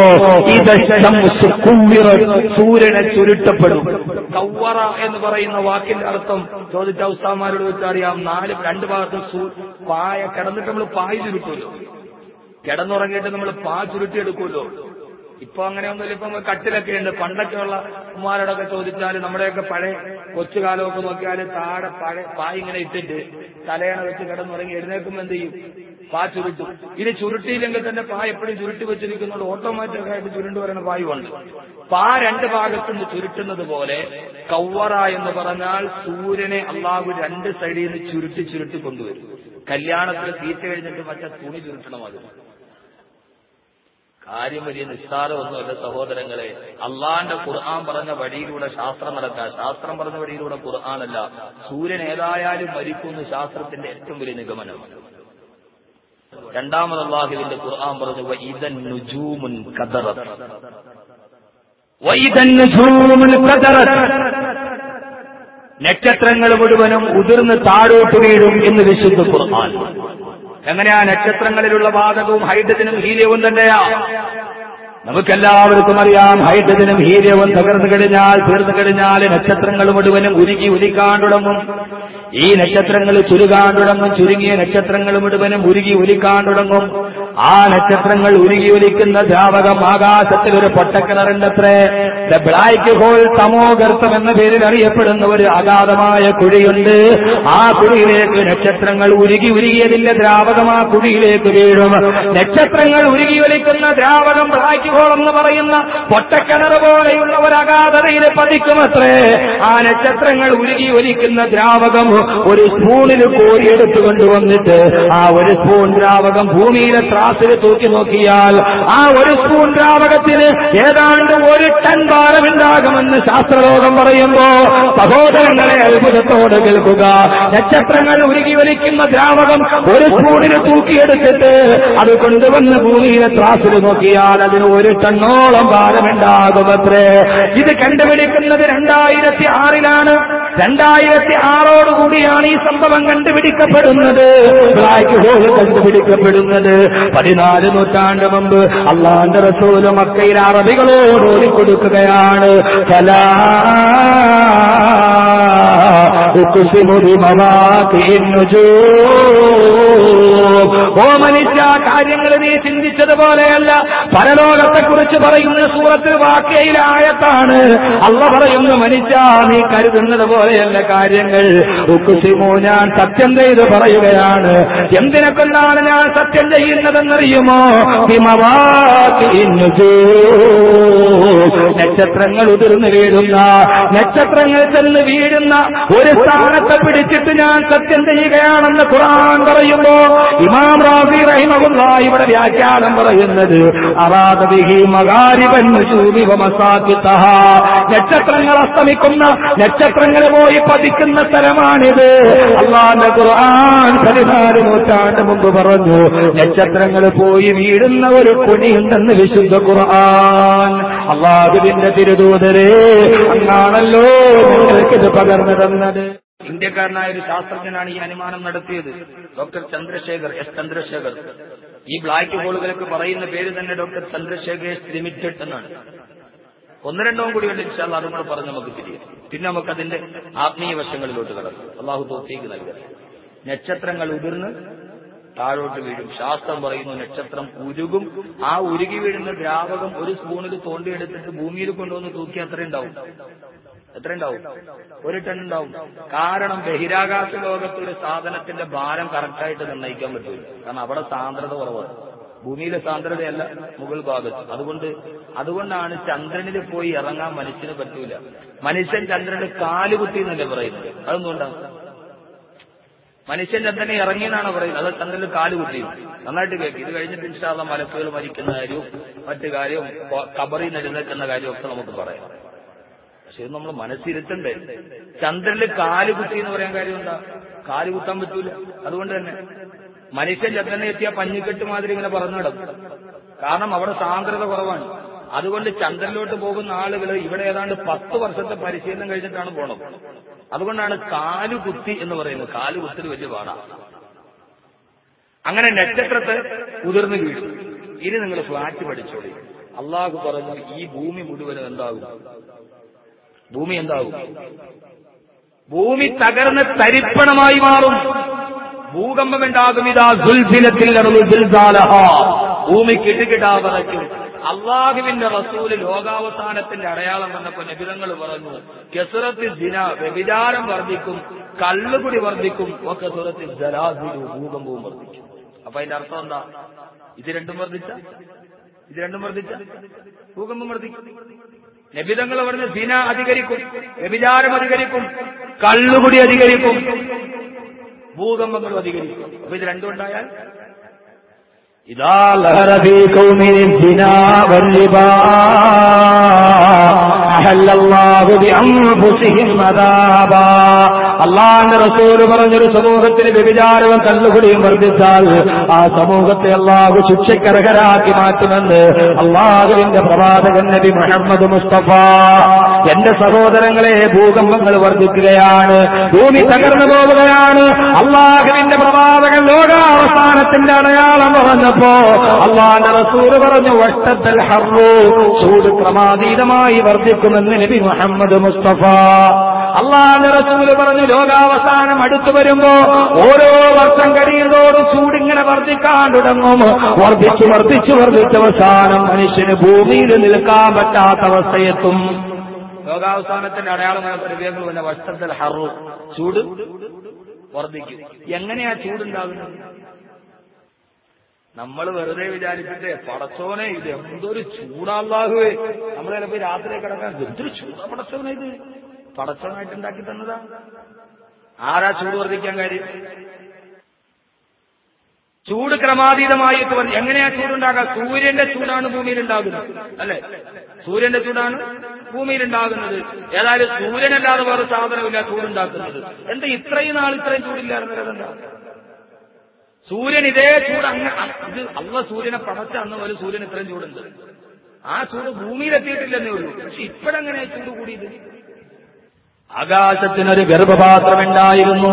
സൂര്യനെ ചുരുട്ടപ്പെടും. കവ്വറ എന്ന് പറയുന്ന വാക്കിന്റെ അർത്ഥം ചോദിച്ച ഉസ്താദ്മാരോട് വെച്ചറിയാം. 2 ഭാഗത്തും പായ കിടന്നിട്ട് നമ്മൾ പായ് ചുരുട്ടുമല്ലോ, കിടന്നുറങ്ങിയിട്ട് നമ്മൾ ചുരുട്ടിയെടുക്കുമല്ലോ. ഇപ്പൊ അങ്ങനെയൊന്നുമില്ല. ഇപ്പൊ കട്ടിലൊക്കെ ഉണ്ട്. പണ്ടൊക്കെയുള്ള ഉമ്മാരോടൊക്കെ ചോദിച്ചാൽ, നമ്മുടെയൊക്കെ പഴയ കൊച്ചുകാലമൊക്കെ നോക്കിയാൽ താഴെ പായ ഇങ്ങനെ ഇട്ടിട്ട് തലയണ വെച്ച് കിടന്നുറങ്ങി എഴുന്നേൽക്കുമ്പോൾ എന്ത് ചെയ്യും? ചുരുട്ടും. ഇനി ചുരുട്ടിയില്ലെങ്കിൽ തന്നെ എപ്പോഴും ചുരുട്ടി വെച്ചിരിക്കുന്നത് ഓട്ടോമാറ്റിക്കായിട്ട് ചുരുണ്ടു വരുന്ന പായുണ്ട്. 2 ഭാഗത്തുനിന്ന് ചുരുട്ടുന്നത് പോലെ കവ്വറ എന്ന് പറഞ്ഞാൽ സൂര്യനെ അള്ളാഹു 2 സൈഡിൽ നിന്ന് ചുരുട്ടി കൊണ്ടുവരും. കല്യാണത്തിൽ തീറ്റ കഴിഞ്ഞിട്ട് മറ്റേ തുണി ചുരുട്ടണം. അത് കാര്യം വലിയ നിസ്സാരമൊന്നുമല്ല സഹോദരങ്ങളെ. അള്ളാന്റെ ഖുർആൻ പറഞ്ഞ വഴിയിലൂടെ ശാസ്ത്രം നടക്കാം. ശാസ്ത്രം പറഞ്ഞ വഴിയിലൂടെ ഖുർആനല്ല. സൂര്യൻ ഏതായാലും മരിക്കുന്നു ശാസ്ത്രത്തിന്റെ ഏറ്റവും വലിയ നിഗമനമാണ്. രണ്ടാമത് അല്ലാഹുവിന്റെ ഖുർആൻ പറഞ്ഞു വഇദൻ നുജൂമുൻ ഖദറത്, വഇദൻ നുജൂമുൻ ഖദറത്, നക്ഷത്രങ്ങൾ മുഴുവനും ഉതിർന്ന് താഴോട്ട് വീഴും എന്ന് വിശുദ്ധ ഖുർആൻ. എങ്ങനെയാ? നക്ഷത്രങ്ങളിലുള്ള വാതകവും ഹൈഡ്രജനും ഹീലിയവും തന്നെയാ. നമുക്കെല്ലാവർക്കും അറിയാം, ഹൈഡ്രജനും ഹീലിയവും തീർന്നു കഴിഞ്ഞാൽ നക്ഷത്രങ്ങൾ മുഴുവനും ഉരുകി ഒലിക്കാൻ തുടങ്ങും. ഈ നക്ഷത്രങ്ങൾ ചുരുകാൻ തുടങ്ങും. ചുരുങ്ങിയ നക്ഷത്രങ്ങൾ മുഴുവനും ഉരുകി ഒലിക്കാൻ തുടങ്ങും. ആ നക്ഷത്രങ്ങൾ ഉരുകി ഒലിക്കുന്ന ദ്രാവകം ആകാശത്തിൽ ഒരു പൊട്ടക്കിണറുണ്ടത്രേ. ദ ബ്ലാക്ക് ഹോൾ, തമോഗർത്തം എന്ന പേരിൽ അറിയപ്പെടുന്ന ഒരു അഗാധമായ കുഴിയുണ്ട്. ആ കുഴിയിലേക്ക് നക്ഷത്രങ്ങൾ ഉരുകിയതിന്റെ ദ്രാവകം ആ കുഴിയിലേക്ക് വീഴും. നക്ഷത്രങ്ങൾ ഉരുകി ഒലിക്കുന്ന ദ്രാവകം ബ്ലാക്ക് ഹോൾ എന്ന് പറയുന്ന പൊട്ടക്കിണർ പോലെയുള്ള ഒരു അഗാധതയിൽ പതിക്കുമത്രേ. ആ നക്ഷത്രങ്ങൾ ഉരുകി ഒലിക്കുന്ന ദ്രാവകം ഒരു സ്പൂണിൽ കോരിയെടുത്തു കൊണ്ടുവന്നിട്ട് ആ ഒരു സ്പൂൺ ദ്രാവകം ഭൂമിയിലെ ത്രാസിൽ തൂക്കി നോക്കിയാൽ ആ ഒരു സ്പൂൺ ദ്രാവകത്തിന് ഏതാണ്ട് 1 ടൺ ഭാരമുണ്ടാകുമെന്ന് ശാസ്ത്രലോകം പറയുമ്പോ സഹോദരങ്ങളെ അത്ഭുതത്തോടെ കേൾക്കുക. നക്ഷത്രങ്ങൾ ഉരുകി വലിക്കുന്ന ദ്രാവകം ഒരു സ്പൂണിൽ തൂക്കിയെടുത്തിട്ട് അത് കൊണ്ടുവന്ന് ഭൂമിയിലെ ത്രാസിൽ നോക്കിയാൽ അതിന് 1 ടണ്ണോളം ഭാരമുണ്ടാകുമത്രേ. ഇത് കണ്ടുപിടിക്കുന്നത് 2006 2006 ഈ സംഭവം കണ്ടുപിടിക്കപ്പെടുന്നത്. ബ്ലാക്ക് ഹോൾ കണ്ടുപിടിക്കപ്പെടുന്നത് 14 നൂറ്റാണ്ട് മുമ്പ് അള്ളാന്റെ റസൂല് മക്കയിൽ അറബികളോട് ഓടിക്കൊടുക്കുകയാണ്. ഓ മനുഷ്യ, കാര്യങ്ങൾ നീ ചിന്തിച്ചതുപോലെയല്ല. പരലോകത്തെക്കുറിച്ച് പറയുന്ന സൂറത്തിൽ വാക്കയിലെ ആയത്താണ്. അള്ളാഹ് പറയുന്നു, മനുഷ്യ നീ കരുതുന്നത് പോലെയല്ല കാര്യങ്ങൾ. ഉക്കുസിമോ, ഞാൻ സത്യം ചെയ്ത് പറയുകയാണ്. എന്തിനെ കൊണ്ടാണ് ഞാൻ സത്യം ചെയ്യുന്നതെന്നറിയുമോ? നക്ഷത്രങ്ങൾ ഉതിർന്നു വീഴുന്ന, നക്ഷത്രങ്ങൾ ചെന്ന് വീഴുന്ന ഒരു സ്ഥാനത്തെ പിടിച്ചിട്ട് ഞാൻ സത്യം ചെയ്യുകയാണെന്ന് ഖുർആൻ പറയുമ്പോ ഇമാം റാസി റഹിമഹുല്ലാഹ് ഇവിടെ വ്യാഖ്യാനം പറയുന്നത് അറാദ ബിഹി മഗാരിബൻ നുജൂമി വമസാഖിതഹ, നക്ഷത്രങ്ങൾ അസ്തമിക്കുന്ന, നക്ഷത്രങ്ങൾ പോയി പതിക്കുന്ന സ്ഥലമാണിത്. അല്ലാഹുവിന്റെ ഖുർആൻ 14 നൂറ്റാണ്ട് മുമ്പ് പറഞ്ഞു നക്ഷത്രങ്ങൾ പോയി വീഴുന്ന ഒരു കുണിയുണ്ടെന്ന് വിശുദ്ധ ഖുർആൻ. അല്ലാഹുവിന്റെ തിരുദൂതരെ, അങ്ങാണല്ലോ നിങ്ങൾക്കിത് പകർന്നു തന്നത്. ഇന്ത്യക്കാരനായ ഒരു ശാസ്ത്രജ്ഞനാണ് ഈ അനുമാനം നടത്തിയത്. ഡോക്ടർ ചന്ദ്രശേഖർ എസ്. ചന്ദ്രശേഖർ. ഈ ബ്ലാക്ക് ഹോളുകൾക്ക് പറയുന്ന പേര് തന്നെ ഡോക്ടർ ചന്ദ്രശേഖർ ലിമിറ്റഡ് എന്നാണ്. 1-2 കൂടി ഉണ്ട് ഇൻഷാ അല്ലാഹ്, അതും കൂടെ പറഞ്ഞ് നമുക്ക് തിരിയും. പിന്നെ നമുക്ക് അതിന്റെ ആത്മീയ വശങ്ങളിലോട്ട് കടക്കും. അള്ളാഹു തൗഫീഖ് നൽകട്ടെ. നക്ഷത്രങ്ങൾ ഉതിർന്ന് താഴോട്ട് വീഴും. ശാസ്ത്രം പറയുന്നു നക്ഷത്രം ഉരുകും. ആ ഉരുകി വീഴുന്ന ദ്രാവകം ഒരു സ്പൂണിൽ തോണ്ടിയെടുത്തിട്ട് ഭൂമിയിൽ കൊണ്ടുവന്ന് തൂക്കി എത്ര ഉണ്ടാവും? 1 ടൺ ഉണ്ടാവും. കാരണം ബഹിരാകാശ ലോകത്തൊരു സാധനത്തിന്റെ ഭാരം കറക്റ്റായിട്ട് നിർണ്ണയിക്കാൻ പറ്റില്ല. കാരണം അവിടെ സാന്ദ്രത കുറവാണ്. ഭൂമിയിലെ സാന്ദ്രതയല്ല മുകൾ ഭാഗത്ത്. അതുകൊണ്ടാണ് ചന്ദ്രനിൽ പോയി ഇറങ്ങാൻ മനുഷ്യന് പറ്റൂല. മനുഷ്യൻ ചന്ദ്രന് കാലുകുത്തി എന്നല്ലേ പറയുന്നത്. അതൊന്നുകൊണ്ടാണ് മനുഷ്യൻ ചന്ദ്രനെ ഇറങ്ങിയെന്നാണ് പറയുന്നത്. അത് ചന്ദ്രനിൽ കാലുകുത്തി. നന്നായിട്ട് കേൾക്കും. ഇത് കഴിഞ്ഞിട്ട് ഇൻഷാ അല്ലാഹ് മലക്കുകൾ മരിക്കുന്ന കാര്യവും മറ്റു കാര്യവും ഖബറിൽ എഴുന്നേൽക്കുന്ന കാര്യവും ഒക്കെ നമുക്ക് പറയാം. പക്ഷെ ഇത് നമ്മൾ മനസ്സിരുത്തണ്ടേ. ചന്ദ്രനിൽ കാലുകുത്തി എന്ന് പറയാൻ കാര്യം എന്താ? കാലുകുത്താൻ പറ്റൂല. അതുകൊണ്ട് തന്നെ മനുഷ്യൻ ചന്ദ്രനെ എത്തിയ പഞ്ഞിക്കെട്ട് മാതിരി ഇങ്ങനെ പറഞ്ഞു കിടക്കും. കാരണം അവിടെ സാന്ദ്രത കുറവാണ്. അതുകൊണ്ട് ചന്ദ്രനിലോട്ട് പോകുന്ന ആളുകൾ ഇവിടെ ഏതാണ്ട് 10 വർഷത്തെ പരിശീലനം കഴിഞ്ഞിട്ടാണ് പോണത്. അതുകൊണ്ടാണ് കാലുകുത്തി എന്ന് പറയുന്നത്. കാലുകുത്തിൽ വലിയ പാടാണ്. അങ്ങനെ നക്ഷത്രത്തെ ഉതിർന്നു വീഴും. ഇനി നിങ്ങൾ ഫ്ലാറ്റ് പഠിച്ചോളി. അള്ളാഹു പറഞ്ഞു ഈ ഭൂമി മുഴുവനും എന്താകും? ഭൂമി എന്താകും? ഭൂമി തകർന്ന് തരിപ്പണമായി മാറും. ഭൂകമ്പമുണ്ടാകും. ഇതാ സുൽസിലത്തിൽ ഭൂമി കിടുകിടാവറയ്ക്കും. അള്ളാഹുവിന്റെ റസൂല് ലോകാവസാനത്തിന്റെ അടയാളം വന്നപ്പോൾ നബിതങ്ങൾ പറഞ്ഞു കസറത്തിൽ ദിന, വ്യഭിചാരം വർദ്ധിക്കും, കള്ളുകുടി വർദ്ധിക്കും, കസറത്തിൽ ജലാസിലു, ഭൂകമ്പവും വർദ്ധിക്കും. അപ്പൊ അതിന്റെ അർത്ഥം എന്താ? ഇത് രണ്ടും വർദ്ധിച്ച ഭൂകമ്പം വർദ്ധിക്കും. നബിതങ്ങൾ പറഞ്ഞ ദിന അധികരിക്കും, വ്യഭിചാരം അധികരിക്കും, കള്ളുകുടി അധികരിക്കും, ഭൂകമ്പങ്ങൾ അധികരിക്കും. അപ്പൊ ഇത് രണ്ടും ഉണ്ടായാൽ ഇദാ ലഹറ ഫീ ഖൗമിൻ ദിനാ വൽരിബാ അഹല്ലല്ലാഹു ബിഅൻഫുസിഹിം അദാബാ. അല്ലാഹുവിന്റെ റസൂൽ പറഞ്ഞൊരു സമൂഹത്തിന് വ്യഭിചാരവും കള്ളുകുടിയും വർദ്ധിച്ചാൽ ആ സമൂഹത്തെ അല്ലാഹു ശിക്ഷയ്ക്കർഹരാക്കി മാറ്റുമെന്ന് അല്ലാഹുവിന്റെ പ്രവാചകൻ നബി മുഹമ്മദ് മുസ്തഫ. എന്റെ സഹോദരങ്ങളെ, ഭൂകമ്പങ്ങൾ വർദ്ധിക്കുകയാണ്, ഭൂമി തകർന്നു പോവുകയാണ്. അല്ലാഹുവിന്റെ പ്രവാചകൻ ലോകാവസാനത്തിന്റെ അടയാളം പറഞ്ഞപ്പോ അല്ലാഹുവിന്റെ റസൂൽ പറഞ്ഞു വഷ്തദ്ദൽ ഹർറു, ചൂട് ക്രമാതീതമായി വർദ്ധിക്കുമെന്ന് നബി മുഹമ്മദ് മുസ്തഫ. അല്ലാഹുവിന്റെ റസൂൽ പറഞ്ഞു ലോകാവസാനം അടുത്തു വരുമ്പോ ഓരോ വർഷം കഴിയുന്നതോടും ചൂടിങ്ങനെ വർദ്ധിക്കാൻ തുടങ്ങും. വർദ്ധിച്ചു വർദ്ധിച്ചു വർദ്ധിച്ച അവസാനം മനുഷ്യന് ഭൂമിയിൽ നിൽക്കാൻ പറ്റാത്ത അവസ്ഥയെത്തും. ലോകാവസാനത്തിന്റെ അടയാളമായ പരിവേഗങ്ങൾ പിന്നെ വഷ്തദ്ദൽ ഹർറു, ചൂട് വർദ്ധിക്കും. എങ്ങനെയാ ചൂടുണ്ടാകുന്നത്? നമ്മൾ വെറുതെ വിചാരിച്ചിട്ട് പടച്ചോനെ ഇത് എന്തൊരു ചൂടാല്ലാഹുവേ, നമ്മൾ ചിലപ്പോൾ രാത്രി കിടക്കാൻ എന്തൊരു ചൂടാ പടച്ചോനെ, ഇത് പടച്ചോനായിട്ട് ഉണ്ടാക്കി തന്നതാ. ആരാ ചൂട് വർദ്ധിക്കാൻ കാര്യം? ചൂട് ക്രമാതീതമായിട്ട് എങ്ങനെയാ ചൂടുണ്ടാക്കുക? സൂര്യന്റെ ചൂടാണ് ഭൂമിയിൽ ഉണ്ടാകുന്നത്, അല്ലെ? സൂര്യന്റെ ചൂടാണ് ഭൂമിയിൽ ഉണ്ടാകുന്നത്. ഏതായാലും സൂര്യനല്ലാതെ വേറെ സാധനമില്ല ചൂടുണ്ടാക്കുന്നത്. എന്താ ഇത്രയും നാൾ ഇത്രയും ചൂടില്ലായിരുന്നതെന്താ? സൂര്യൻ ഇതേ ചൂട് ഇത് അള്ള സൂര്യനെ പടച്ച അന്ന് പോലെ സൂര്യൻ ഇത്രയും ചൂടുണ്ട്. ആ ചൂട് ഭൂമിയിലെത്തിയിട്ടില്ലെന്നേ ഉള്ളൂ. പക്ഷെ ഇപ്പോഴെങ്ങനെയാ ചൂട് കൂടിയത്? ആകാശത്തിനൊരു ഗർഭപാത്രമുണ്ടായിരുന്നു,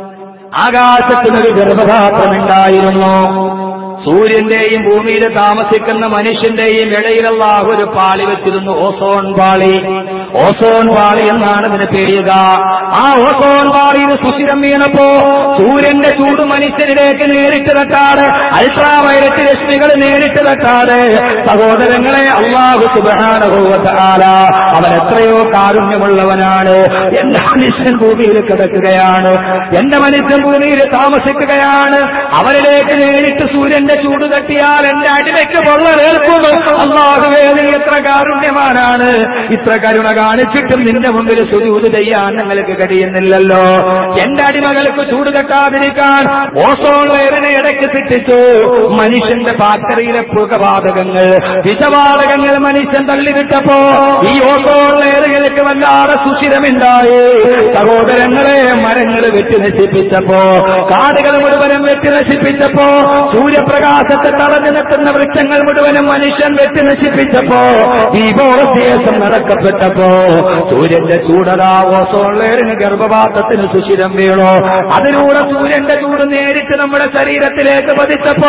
ആകാശത്തിനൊരു ഗർഭപാത്രമുണ്ടായിരുന്നു. സൂര്യന്റെയും ഭൂമിയിൽ താമസിക്കുന്ന മനുഷ്യന്റെയും ഇടയിൽ അല്ലാഹു ഒരു പാളി വെച്ചിരുന്നു, ഓസോൺ പാളി. ഓസോൺ പാളി എന്നാണ് ഇതിന് പേരുക. ആ ഓസോൺ പാളിയിൽ സുഷിരം വീണപ്പോ സൂര്യന്റെ ചൂട് മനുഷ്യരിലേക്ക് നേരിട്ട് തട്ടാതെ, അൾട്രാവയലറ്റ് രശ്മികൾ നേരിട്ട് തട്ടാതെ, സഹോദരങ്ങളെ, അല്ലാഹു സുബ്ഹാനഹു വ തആല അവൻ എത്രയോ കാരുണ്യമുള്ളവനാണ്. എന്റെ മനുഷ്യൻ ഭൂമിയിൽ കിടക്കുകയാണ്, എന്റെ മനുഷ്യൻ ഭൂമിയിൽ താമസിക്കുകയാണ്. അവരിലേക്ക് നേരിട്ട് സൂര്യന്റെ ചൂട് തട്ടിയാൽ എന്റെ അടിമയ്ക്ക് പൊള്ളലേൽക്കും. അല്ലാഹുവേ, നീ എത്ര കാരുണ്യവാനാണ്. ഇത്ര കരുണ കാണിച്ചിട്ടും നിന്റെ മുമ്പിൽ സുജൂദ് ചെയ്യാൻ ഞങ്ങൾക്ക് കഴിയുന്നില്ലല്ലോ. എന്റെ അടിമകൾക്ക് ചൂട് തട്ടാതിരിക്കാൻ ഓസോൺ ലെയറിനെ ഇടയ്ക്ക് സൃഷ്ടിച്ചു. മനുഷ്യന്റെ ഫാക്ടറിയിലെ പുകവാതകങ്ങൾ, വിഷവാതകങ്ങൾ മനുഷ്യൻ തള്ളിവിട്ടപ്പോ ഈ ഓസോൺ ലെയറുകൾക്ക് വല്ലാതെ സുഷിരമുണ്ടായി. സഹോദരങ്ങളെ, മരങ്ങൾ വെട്ടി നശിപ്പിച്ചപ്പോ, കാടുകൾ മുഴുവനും വെട്ടി നശിപ്പിച്ചപ്പോ, സൂര്യപ്രകാശത്തെ തടഞ്ഞു നിൽക്കുന്ന വൃക്ഷങ്ങൾ മുഴുവനും മനുഷ്യൻ വെട്ടി നശിപ്പിച്ചപ്പോ, ദീപോദ്ദേശം നടക്കപ്പെട്ടപ്പോ സൂര്യന്റെ ചൂടതാ ഓസോൺ ലെയറിന് ഗർഭപാത്രത്തിന് സുഷിരം വീണു. അതിലൂടെ സൂര്യന്റെ ചൂട് നേരിട്ട് നമ്മുടെ ശരീരത്തിലേക്ക് പതിച്ചപ്പോ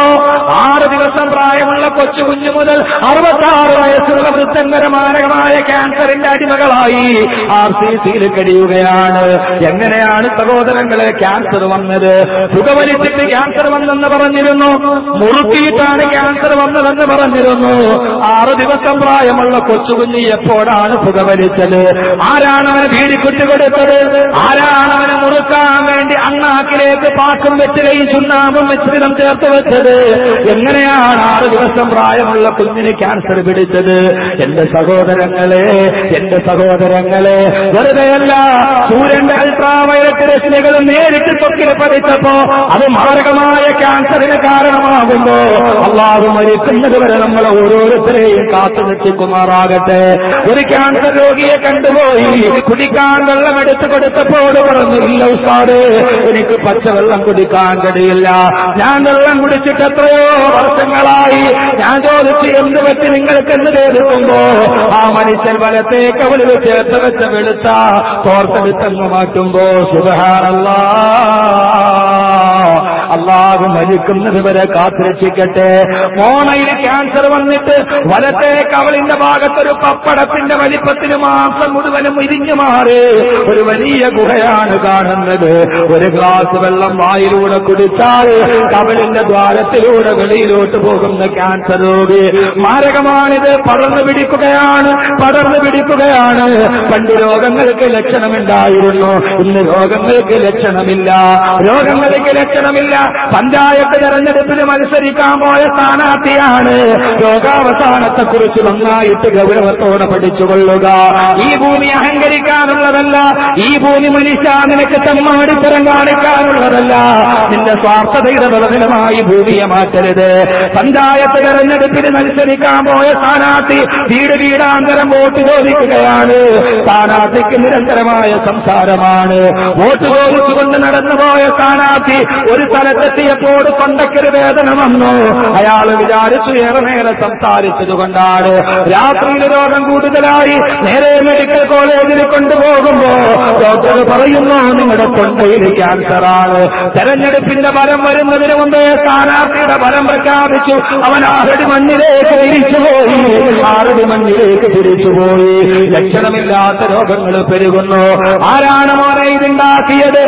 6 ദിവസം പ്രായമുള്ള കൊച്ചു കുഞ്ഞു മുതൽ 66 വയസ്സുള്ള വൃദ്ധങ്കര മാരകമായ ക്യാൻസറിന്റെ അടിമകളായി RCCയിൽ കഴിയുകയാണ്. എങ്ങനെയാണ് സഹോദരങ്ങളെ ക്യാൻസർ വന്നത്? പുകവലിച്ചിട്ട് ക്യാൻസർ വന്നെന്ന് പറഞ്ഞിരുന്നു, മുറുക്കിയിട്ടാണ് ക്യാൻസർ വന്നതെന്ന് പറഞ്ഞിരുന്നു. 6 ദിവസം പ്രായമുള്ള കൊച്ചുകുഞ്ഞ് എപ്പോഴാണ് പുകവലിച്ചത്? ആരാണ് അവന് വീടിക്കുട്ടി കൊടുത്തത്? ആരാണ് അവന് മുറുക്കാൻ വേണ്ടി അണ്ണാക്കിലേക്ക് പാക്കും വെച്ചുകയും ചുണ്ണാമ്പും മിശ്രിതം ചേർത്ത് വെച്ചത്? എങ്ങനെയാണ് 6 ദിവസം പ്രായമുള്ള കുഞ്ഞിന് ക്യാൻസർ പിടിച്ചത്? എന്റെ സഹോദരങ്ങളെ, എന്റെ സഹോദരങ്ങളെ, വെറുതെയല്ല, സൂര്യന്റെ അൾട്രാവയലറ്റ് രശ്മികൾ നേരിട്ട് ത്വക്കിൽ പതിച്ചപ്പോ അത് മാരകമായ ക്യാൻസറിന് കാരണമാകുമ്പോ അല്ലാഹു മരിക്കുന്നത് വരെ നമ്മൾ ഓരോരുത്തരെയും കാത്തു നിർത്തിക്കുമാറാകട്ടെ. ഒരു ക്യാൻസർ രോഗിയെ കണ്ടുപോയി കുടിക്കാൻ വെള്ളം എടുത്തു കൊടുത്തപ്പോട് പറഞ്ഞു, ഇല്ല ഉസ്താദേ, എനിക്ക് പച്ചവെള്ളം കുടിക്കാൻ കഴിയില്ല, ഞാൻ വെള്ളം കുടിച്ചിട്ട് എത്രയോ വർഷങ്ങളായി. ഞാൻ ചോദിച്ചു, എന്ത് പറ്റി നിങ്ങൾക്ക് എന്ന് കേൾക്കുമ്പോ ആ മനുഷ്യൻ വലത്തേക്ക് അവളിൽ ചേർത്ത് വെച്ച വെളുത്ത തോർത്തെടുത്തങ്ങ് മാറ്റുമ്പോ സുബ്ഹാനല്ലാഹ്, അല്ലാഹു മരിക്കുന്നത് വരെ കാത്തുരക്ഷിക്കട്ടെ. മോണയിൽ ക്യാൻസർ വന്നിട്ട് വലത്തേക്ക് അവളിന്റെ ഭാഗത്തൊരു പപ്പടത്തിന്റെ വലിപ്പത്തിന് മാസം മുഴുവനും ഇരിഞ്ഞു മാറി ഒരു വലിയ ഗുഹയാണ് കാണുന്നത്. ഒരു ഗ്ലാസ് വെള്ളം വായിലൂടെ കുടിച്ചാൽ കവളിന്റെ ദ്വാരത്തിലൂടെ വെളിയിലോട്ട് പോകുന്ന ക്യാൻസർ രോഗി. മാരകമാണിത്, പടർന്നു പിടിക്കുകയാണ്, പടർന്നു പിടിക്കുകയാണ്. പണ്ട് രോഗങ്ങൾക്ക് ലക്ഷണമുണ്ടായിരുന്നു, ഇന്ന് രോഗങ്ങൾക്ക് ലക്ഷണമില്ല. രോഗങ്ങൾക്ക് ലക്ഷണമില്ല. പഞ്ചായത്ത് തെരഞ്ഞെടുപ്പിന് മത്സരിക്കാൻ പോയ സ്ഥാനാർത്ഥിയാണ്. രോഗാവസാനത്തെക്കുറിച്ച് നന്നായിട്ട് ഗൗരവത്തോടെ പഠിച്ചുകൊള്ളുക. ഈ ഭൂമി അഹങ്കരിക്കാനുള്ളതല്ല, ഈ ഭൂമി മനുഷ്യ നിനക്ക് തമ്മാടിത്തരം കാണിക്കാനുള്ളതല്ല. നിന്റെ സ്വാർത്ഥതയുടെ ബലമായി ഭൂമിയെ മാറ്റരുത്. പഞ്ചായത്ത് തെരഞ്ഞെടുപ്പിന് മത്സരിക്കാൻ പോയ സ്ഥാനാർത്ഥി വീടാന്തരം വോട്ട് ചോദിക്കുകയാണ്. സ്ഥാനാർത്ഥിക്ക് നിരന്തരമായ സംസാരമാണ്. വോട്ട് ചോദിച്ചുകൊണ്ട് നടന്നുപോയ സ്ഥാനാർത്ഥി ഒരു സ്ഥലത്തെത്തിയപ്പോൾ തൊണ്ടയ്ക്കൊരു വേദന വന്നു. അയാൾ വിചാരിച്ചു ഏറെ നേരെ സംസാരിച്ചതുകൊണ്ടാണ്. രാത്രിയിൽ രോഗം കൂടുതലായി നേരെ മെഡിക്കൽ കോളേജിൽ കൊണ്ടുപോകുമ്പോ ഡോക്ടർ പറയുന്നു നിങ്ങളുടെ തൊണ്ടയിൽ ക്യാൻസറാണ്. തെരഞ്ഞെടുപ്പിന്റെ ഫലം വരുന്നതിന് മുമ്പേ സ്ഥാനാർത്ഥിയുടെ ഫലം പ്രഖ്യാപിച്ചു. അവൻ ആറടി മണ്ണിലേക്ക് തിരിച്ചുപോയി. ലക്ഷണമില്ലാത്ത രോഗങ്ങൾ പെരുകുന്നു. ആരാണ് മോനെ ഇതുണ്ടാക്കിയത്?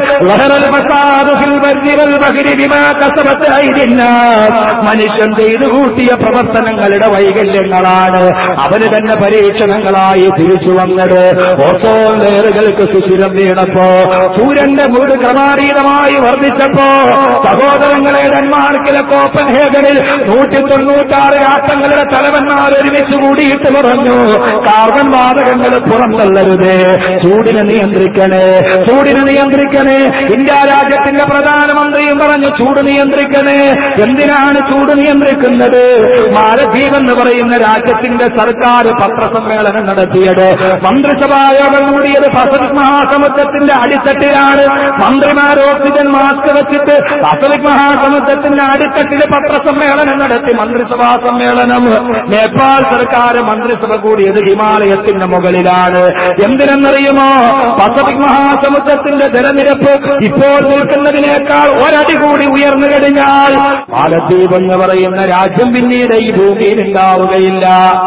മനുഷ്യൻ ചെയ്തു കൂട്ടിയ പ്രവർത്തനങ്ങളുടെ വൈകല്യങ്ങളാണ്. അവന് തന്നെ പരീക്ഷണങ്ങളായി തിരിച്ചു വന്നത്. ഓസോൺ ലെയറുകൾക്ക് സുഷിരം വീണപ്പോ, സൂര്യന്റെ മൂട് ക്രമാതീതമായി വർദ്ധിച്ചപ്പോ, സഹോദരങ്ങളെ ഡെൻമാർക്കിലെ കോപ്പൻഹേഗനിൽ 196 രാഷ്ട്രങ്ങളുടെ തലവന്മാർ ഒരുമിച്ച് കൂടിയിട്ട് പറഞ്ഞു, കാർബൺ വാതകങ്ങൾ പുറന്തള്ളരുതേ, ചൂടിനെ നിയന്ത്രിക്കണേ, ചൂടിനെ നിയന്ത്രിക്കണേ. ഇന്ത്യ രാജ്യത്തിന്റെ പ്രധാനമന്ത്രിയും പറഞ്ഞു ചൂട് നിയന്ത്രിക്കണേ. എന്തിനാണ് ചൂട് നിയന്ത്രിക്കുന്നത്? മാലദ്വീപ് എന്ന് പറയുന്ന രാജ്യത്തിന്റെ സർക്കാർ പത്രസമ്മേളനം നടത്തിയത്, മന്ത്രിസഭായോഗം കൂടിയത് പസഫിക് മഹാസമുദ്രത്തിന്റെ അടിത്തട്ടിലാണ്. മന്ത്രിമാർ ഓക്സിജൻ മാസ്ക് വെച്ചിട്ട് പസഫിക് മഹാസമുദ്രത്തിന്റെ അടിത്തട്ടിൽ പത്രസമ്മേളനം നടത്തി. മന്ത്രിസഭാ സമ്മേളനം. നേപ്പാൾ സർക്കാർ മന്ത്രിസഭ കൂടിയത് ഹിമാലയത്തിന്റെ മുകളിലാണ്. എന്തിനെന്നറിയുമോ? പസഫിക് മഹാസമുദ്രത്തിന്റെ ജലനിരപ്പ് ഇപ്പോൾ നിൽക്കുന്നതിനേക്കാൾ ഒരടി കൂടി ഉയർന്നു കഴിഞ്ഞാൽ മാലദ്വീപ് എന്ന് പറയുന്ന രാജ്യം പിന്നീട് ഈ ഭൂമിയിൽ ഉണ്ടാവുകയില്ല.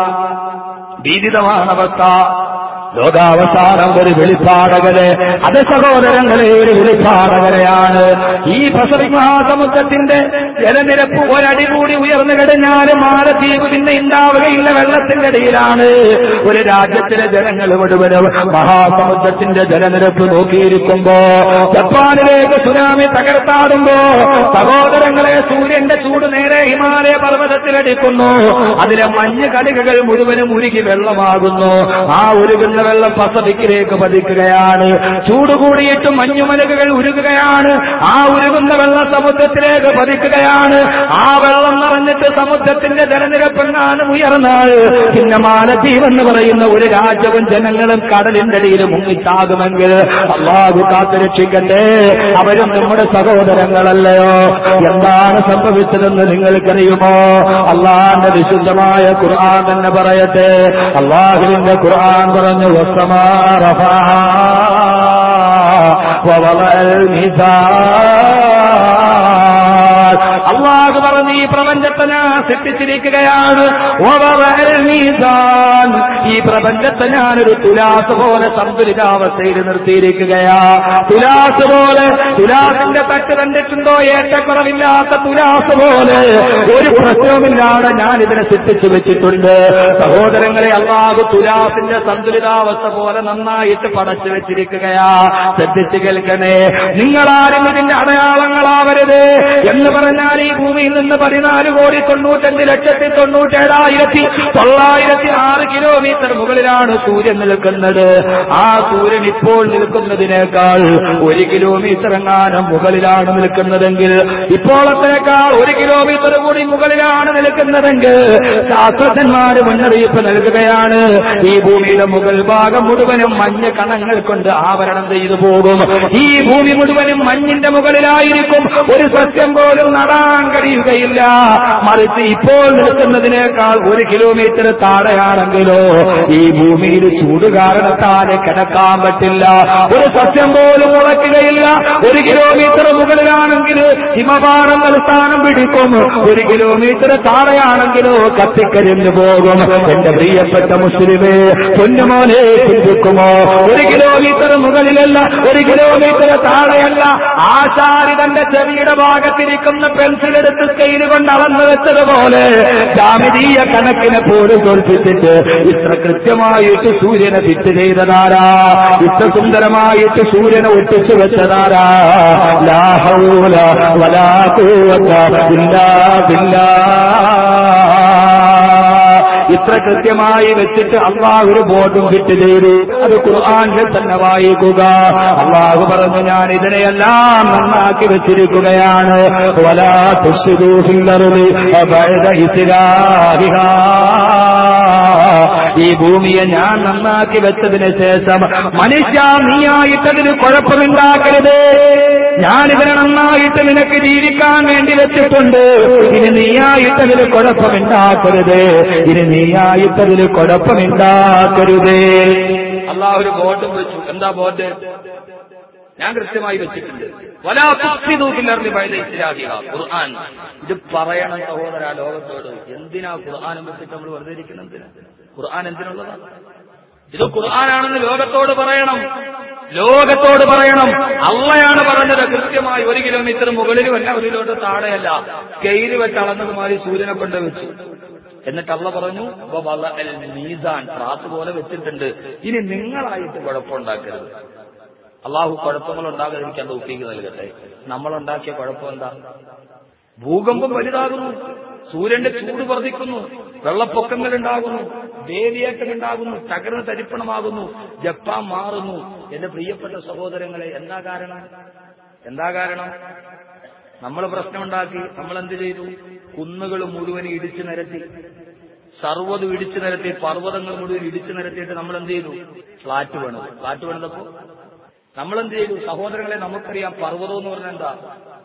ഭീതിതമാണ് അവസ്ഥ. ലോകാവസാനം ഒരു വെളിപ്പാടകരെ, അത് സഹോദരങ്ങളെ ഒരു വെളിപ്പാടകരെയാണ്. ഈ പസഫിക് മഹാസമുദ്രത്തിന്റെ ജലനിരപ്പ് ഒരടി കൂടി ഉയർന്നു കഴിഞ്ഞാൽ മാലദ്വീപ് പിന്നെ ഉണ്ടാവുകയില്ല. വെള്ളത്തിന്റെ അടിയിലാണ്. ഒരു രാജ്യത്തിലെ ജനങ്ങൾ മുഴുവനും മഹാസമുദ്രത്തിന്റെ ജലനിരപ്പ് നോക്കിയിരിക്കുമ്പോ, ജപ്പാനിലേക്ക് സുനാമി തകർത്താടുമ്പോ, സഹോദരങ്ങളെ സൂര്യന്റെ ചൂട് നേരെ ഹിമാലയ പർവ്വതത്തിലടിക്കുന്നു. അതിലെ മഞ്ഞ് കണികകൾ മുഴുവനും ഉരുകി വെള്ളമാകുന്നു. ആ ഉരുകുന്ന വെള്ളം പസഫിക്കിലേക്ക് പതിക്കുകയാണ്. ചൂട് കൂടിയിട്ട് മഞ്ഞുമലകൾ ഉരുകുകയാണ്. ആ ഉരുകുന്ന വെള്ളം സമുദ്രത്തിലേക്ക് പതിക്കുകയാണ്. ആ വെള്ളം നിറഞ്ഞിട്ട് സമുദ്രത്തിന്റെ ജലനിരപ്പെങ്ങാനും ഉയർന്നാൽ പിന്നെ മാലദ്വീപ് എന്ന് പറയുന്ന ഒരു രാജ്യവും ജനങ്ങളും കടലിന്റെ അടിയിൽ മുങ്ങിച്ചാകുമെങ്കിൽ അല്ലാഹു കാത്തുരക്ഷിക്കട്ടെ. അവരും നമ്മുടെ സഹോദരങ്ങളല്ലയോ? എന്താണ് സംഭവിച്ചതെന്ന് നിങ്ങൾക്കറിയുമോ? അല്ലാഹുവിന്റെ വിശുദ്ധമായ ഖുർആൻ തന്നെ പറയട്ടെ. അല്ലാഹുവിന്റെ ഖുർആൻ പറഞ്ഞു, അല്ലാഹു പറഞ്ഞു ഈ പ്രപഞ്ചത്തെ ഞാൻ സൃഷ്ടിച്ചിരിക്കുകയാണ്. ഈ പ്രപഞ്ചത്തെ ഞാനൊരു തുലാസ് പോലെ സന്തുലിതാവസ്ഥയിൽ നിർത്തിയിരിക്കുകയാ. തുലാസ് പോലെ, തുലാസിന്റെ തട്ട് കണ്ടിട്ടുണ്ടോ? ഏറ്റക്കുറവില്ലാത്ത തുലാസ് പോലെ ഒരു പ്രശ്നവുമില്ലാതെ ഞാൻ ഇതിനെ സൃഷ്ടിച്ചു വെച്ചിട്ടുണ്ട്. സഹോദരങ്ങളെ, അല്ലാഹു തുലാസിന്റെ സന്തുലിതാവസ്ഥ പോലെ നന്നായിട്ട് പടച്ചു വെച്ചിരിക്കുകയാ. ശ്രദ്ധിച്ചു കേൾക്കണേ. നിങ്ങളാരും ഇതിന്റെ അടയാളങ്ങളാവരുത് എന്ന് പറഞ്ഞാൽ ഈ ഭൂമിയിൽ നിന്ന് 14,95,97,906 കിലോമീറ്റർ മുകളിലാണ് സൂര്യൻ നിൽക്കുന്നത്. ആ സൂര്യൻ ഇപ്പോൾ നിൽക്കുന്നതിനേക്കാൾ 1 കിലോമീറ്റർ എങ്ങാനും മുകളിലാണ് നിൽക്കുന്നതെങ്കിൽ, ഇപ്പോഴത്തേക്കാൾ 1 കിലോമീറ്റർ കൂടി മുകളിലാണ് നിൽക്കുന്നതെങ്കിൽ ശാസ്ത്രജ്ഞന്മാർ മുന്നറിയിപ്പ് നൽകുകയാണ്. ഈ ഭൂമിയുടെ മുകൾ ഭാഗം മുഴുവനും മഞ്ഞ് കണങ്ങൾ കൊണ്ട് ആവരണം ചെയ്തു പോകും. ഈ ഭൂമി മുഴുവനും മഞ്ഞിന്റെ മുകളിലായിരിക്കും. ഒരു സസ്യം പോലും നടാൻ കഴിയുകയില്ല. മറിച്ച് ഇപ്പോൾ നിൽക്കുന്നതിനേക്കാൾ 1 കിലോമീറ്റർ താഴെയാണെങ്കിലോ ഈ ഭൂമിയിൽ ചൂട് കാരണത്താൽ കിടക്കാൻ പറ്റില്ല. ഒരു സസ്യം പോലും മുളയ്ക്കുകയില്ല. 1 കിലോമീറ്റർ മുകളിലാണെങ്കിൽ ഹിമപാടങ്ങൾ സ്ഥാനം പിടിക്കും. 1 കിലോമീറ്റർ താഴെയാണെങ്കിലോ കത്തിക്കരിഞ്ഞു പോകും. എന്റെ പ്രിയപ്പെട്ട മുസ്ലിമേ, പൊന്നുമോനെ ചിന്തിക്കുമോ? 1 കിലോമീറ്റർ മുകളിലല്ല, 1 കിലോമീറ്റർ താഴെയല്ല. ആശാരി തന്റെ ചെവിയുടെ ഭാഗത്തിരിക്കുന്ന പെൻസിലെടുത്ത് സ്കെയിൽ കൊണ്ട് അളന്നു വെച്ചതുപോലെ ജാമിതീയ കണക്കിനെ പോലും തോൽപ്പിച്ചിട്ട് ഇത്ര കൃത്യമായിട്ട് സൂര്യനെ ഫിറ്റ് ചെയ്തതാരാ? ഇത്ര സുന്ദരമായിട്ട് സൂര്യനെ ഒട്ടിച്ചു വെച്ചതാരാ? ലാ ഹൗല വലാ ഖുവത ഇല്ലാ ബില്ലാഹ്. ഇത്ര കൃത്യമായി വെച്ചിട്ട് അള്ളാഹു ഒരു ബോധം ഫിറ്റ് ചെയ്തു. അത് ഖുർആനിൽ തന്നെ വായിക്കുക. അള്ളാഹു പറഞ്ഞു, ഞാൻ ഇതിനെയെല്ലാം നന്നാക്കി വെച്ചിരിക്കുകയാണ്. വലാ തുഫ്സിദൂ ഫിൽ അർളി ബഅദ ഇസ്ലാഹിഹാ. ഈ ഭൂമിയെ ഞാൻ നന്നാക്കി വെച്ചതിന് ശേഷം മനുഷ്യ നീയായിട്ടതിന് കുഴപ്പമുണ്ടാക്കരുത്. ഞാനിതിനെ നന്നായിട്ട് നിനക്ക് ജീവിക്കാൻ വേണ്ടി വെച്ചിട്ടുണ്ട്. ഇനി നീയായിട്ടതിന് കുഴപ്പമുണ്ടാക്കരുത്. ഇനി നീയായിട്ടതിന് കുഴപ്പമുണ്ടാക്കരുത്. അല്ലാഹു ഒരു ബോർഡും വെച്ചു. എന്താ ബോർഡ്? ഞാൻ കൃത്യമായി വെച്ചിട്ടുണ്ട്. വലാ തുഫ്സിദൂ ഫിൽ അർളി ബഅദ ഇസ്ലാഹിഹാ. ഖുർആൻ ഇത് പറയണം സഹോദരാ ലോകത്തോട്. എന്തിനാ ഖുർആനും വെച്ചിട്ട് നമ്മൾ വെറുതെ ഇരിക്കുന്നത്? ഖുർആൻ എന്തിനുള്ളതാണ്? ഇത് ഖുർആനാണെന്ന് ലോകത്തോട് പറയണം. ലോകത്തോട് പറയണം. അള്ളയാണ് പറഞ്ഞത് കൃത്യമായി. 1 കിലോമീറ്റർ മുകളിലുമല്ല, 1 കിലോമീറ്റർ താഴെയല്ല. സ്കെയിൽ വെച്ച് അളന്നതുമാതിരി സൂര്യനെ കൊണ്ട് വെച്ചു. എന്നിട്ട് അള്ള പറഞ്ഞു, മീസാൻ ത്രാസ് പോലെ വെച്ചിട്ടുണ്ട്. ഇനി നിങ്ങളായിട്ട് കുഴപ്പമുണ്ടാക്കരുത്. അള്ളാഹു കുഴപ്പങ്ങൾ ഉണ്ടാകാതിരിക്കാൻ തൗഫീഖ് നൽകട്ടെ. നമ്മളുണ്ടാക്കിയ കുഴപ്പം എന്താ? ഭൂകമ്പം വലുതാകുന്നു, സൂര്യന്റെ ചൂട് വർദ്ധിക്കുന്നു, വെള്ളപ്പൊക്കങ്ങൾ ഉണ്ടാകുന്നു, വേലിയേറ്റമുണ്ടാകുന്നു, തകർന്ന് തരിപ്പണമാകുന്നു, ജപ്പാൻ മാറുന്നു. എന്റെ പ്രിയപ്പെട്ട സഹോദരങ്ങളെ, എന്താ കാരണം? എന്താ കാരണം? നമ്മൾ പ്രശ്നമുണ്ടാക്കി. നമ്മൾ എന്ത് ചെയ്തു? കുന്നുകൾ മുഴുവൻ ഇടിച്ചു നിരത്തി, സർവ്വതും ഇടിച്ചു നിരത്തി, പർവ്വതങ്ങൾ മുഴുവൻ ഇടിച്ചു നിരത്തിയിട്ട് നമ്മൾ എന്ത് ചെയ്തു? ഫ്ലാറ്റ് വേണം. ഫ്ലാറ്റ് വേണതപ്പോ നമ്മളെന്ത് ചെയ്തു? സഹോദരങ്ങളെ, നമുക്കറിയാം പർവ്വതം എന്ന് പറഞ്ഞാൽ എന്താ?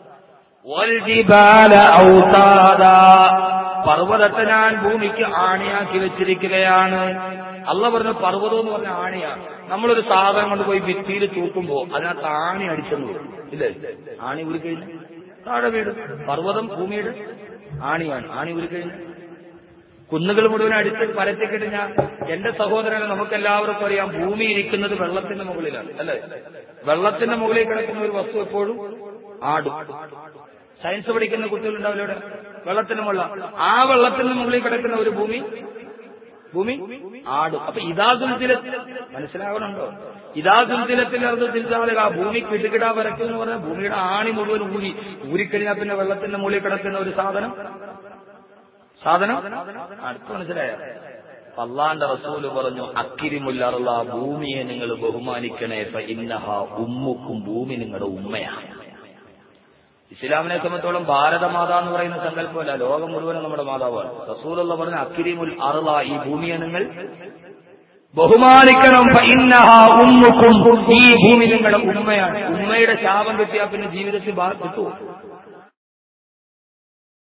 പർവ്വതത്തെ ഞാൻ ഭൂമിക്ക് ആണിയാക്കി വെച്ചിരിക്കുകയാണ്. അള്ള പറഞ്ഞു പർവ്വതം എന്ന് പറഞ്ഞ ആണിയാണ്. നമ്മളൊരു സാധനം കൊണ്ട് പോയി ഭിത്തിയിൽ തൂക്കുമ്പോ അതിനകത്ത് ആണി അടിച്ചെന്ന് വരും, ഇല്ലേ? ആണി ഉരുക്കഴിഞ്ഞ് താഴെ വീട്. പർവ്വതം ഭൂമിയുടെ ആണിയാണ്. ആണി ഉരുക്കഴിഞ്ഞ് കുന്നുകൾ മുഴുവൻ അടിച്ച് പരത്തിക്കഴിഞ്ഞാൽ, എന്റെ സഹോദരനെ, നമുക്കെല്ലാവർക്കും അറിയാം ഭൂമി ഇരിക്കുന്നത് വെള്ളത്തിന്റെ മുകളിലാണ്, അല്ലേ? വെള്ളത്തിന്റെ മുകളിൽ കിടക്കുന്ന ഒരു വസ്തു എപ്പോഴും ആടും. സയൻസ് പഠിക്കുന്ന കുട്ടികളുണ്ടാവില്ല ഇവിടെ? വെള്ളത്തിന്റെ മുകളിൽ, ആ വെള്ളത്തിന്റെ മുകളിൽ കിടക്കുന്ന ഒരു ഭൂമി ആടും. അപ്പൊ ഇതാ ദുൽദിലത്തിൽ മനസ്സിലാവണുണ്ടോ? ഇതാ ദുൽദിലത്തിൽ ആ ഭൂമി കിടുകിടാ വരയ്ക്കും എന്ന് പറഞ്ഞാൽ ഭൂമിയുടെ ആണി മുഴുവൻ ഊരിക്കഴിഞ്ഞാൽ പിന്നെ വെള്ളത്തിന്റെ മുകളിൽ കിടക്കുന്ന ഒരു സാധനം അടുത്ത് മനസ്സിലായ? അല്ലാഹുവിന്റെ റസൂല് പറഞ്ഞു, അക്കിരിമുൽ അർള, ഭൂമിയെ നിങ്ങൾ ബഹുമാനിക്കണേ, ഫഇന്നഹാ ഉമ്മുക്കും, ഭൂമി നിങ്ങളുടെ ഉമ്മയാണ്. ഇസ്ലാമിനെ സംബന്ധിച്ചോളം ഭാരതമാതാ എന്ന് പറയുന്ന സങ്കല്പമല്ല, ലോകം മുഴുവനും നമ്മുടെ മാതാവാണ്. റസൂലുള്ള പറഞ്ഞു, അക്കിരിമുൽ അർള, ഈ ഭൂമിയെ നിങ്ങൾ ബഹുമാനിക്കണം, ഫഇന്നഹാ ഉമ്മുക്കും, ഈ ഭൂമി നിങ്ങളുടെ ഉമ്മയാണ്. ഉമ്മയുടെ ശാപം കിട്ടിയാൽ പിന്നെ ജീവിതത്തിൽ കിട്ടുമോ?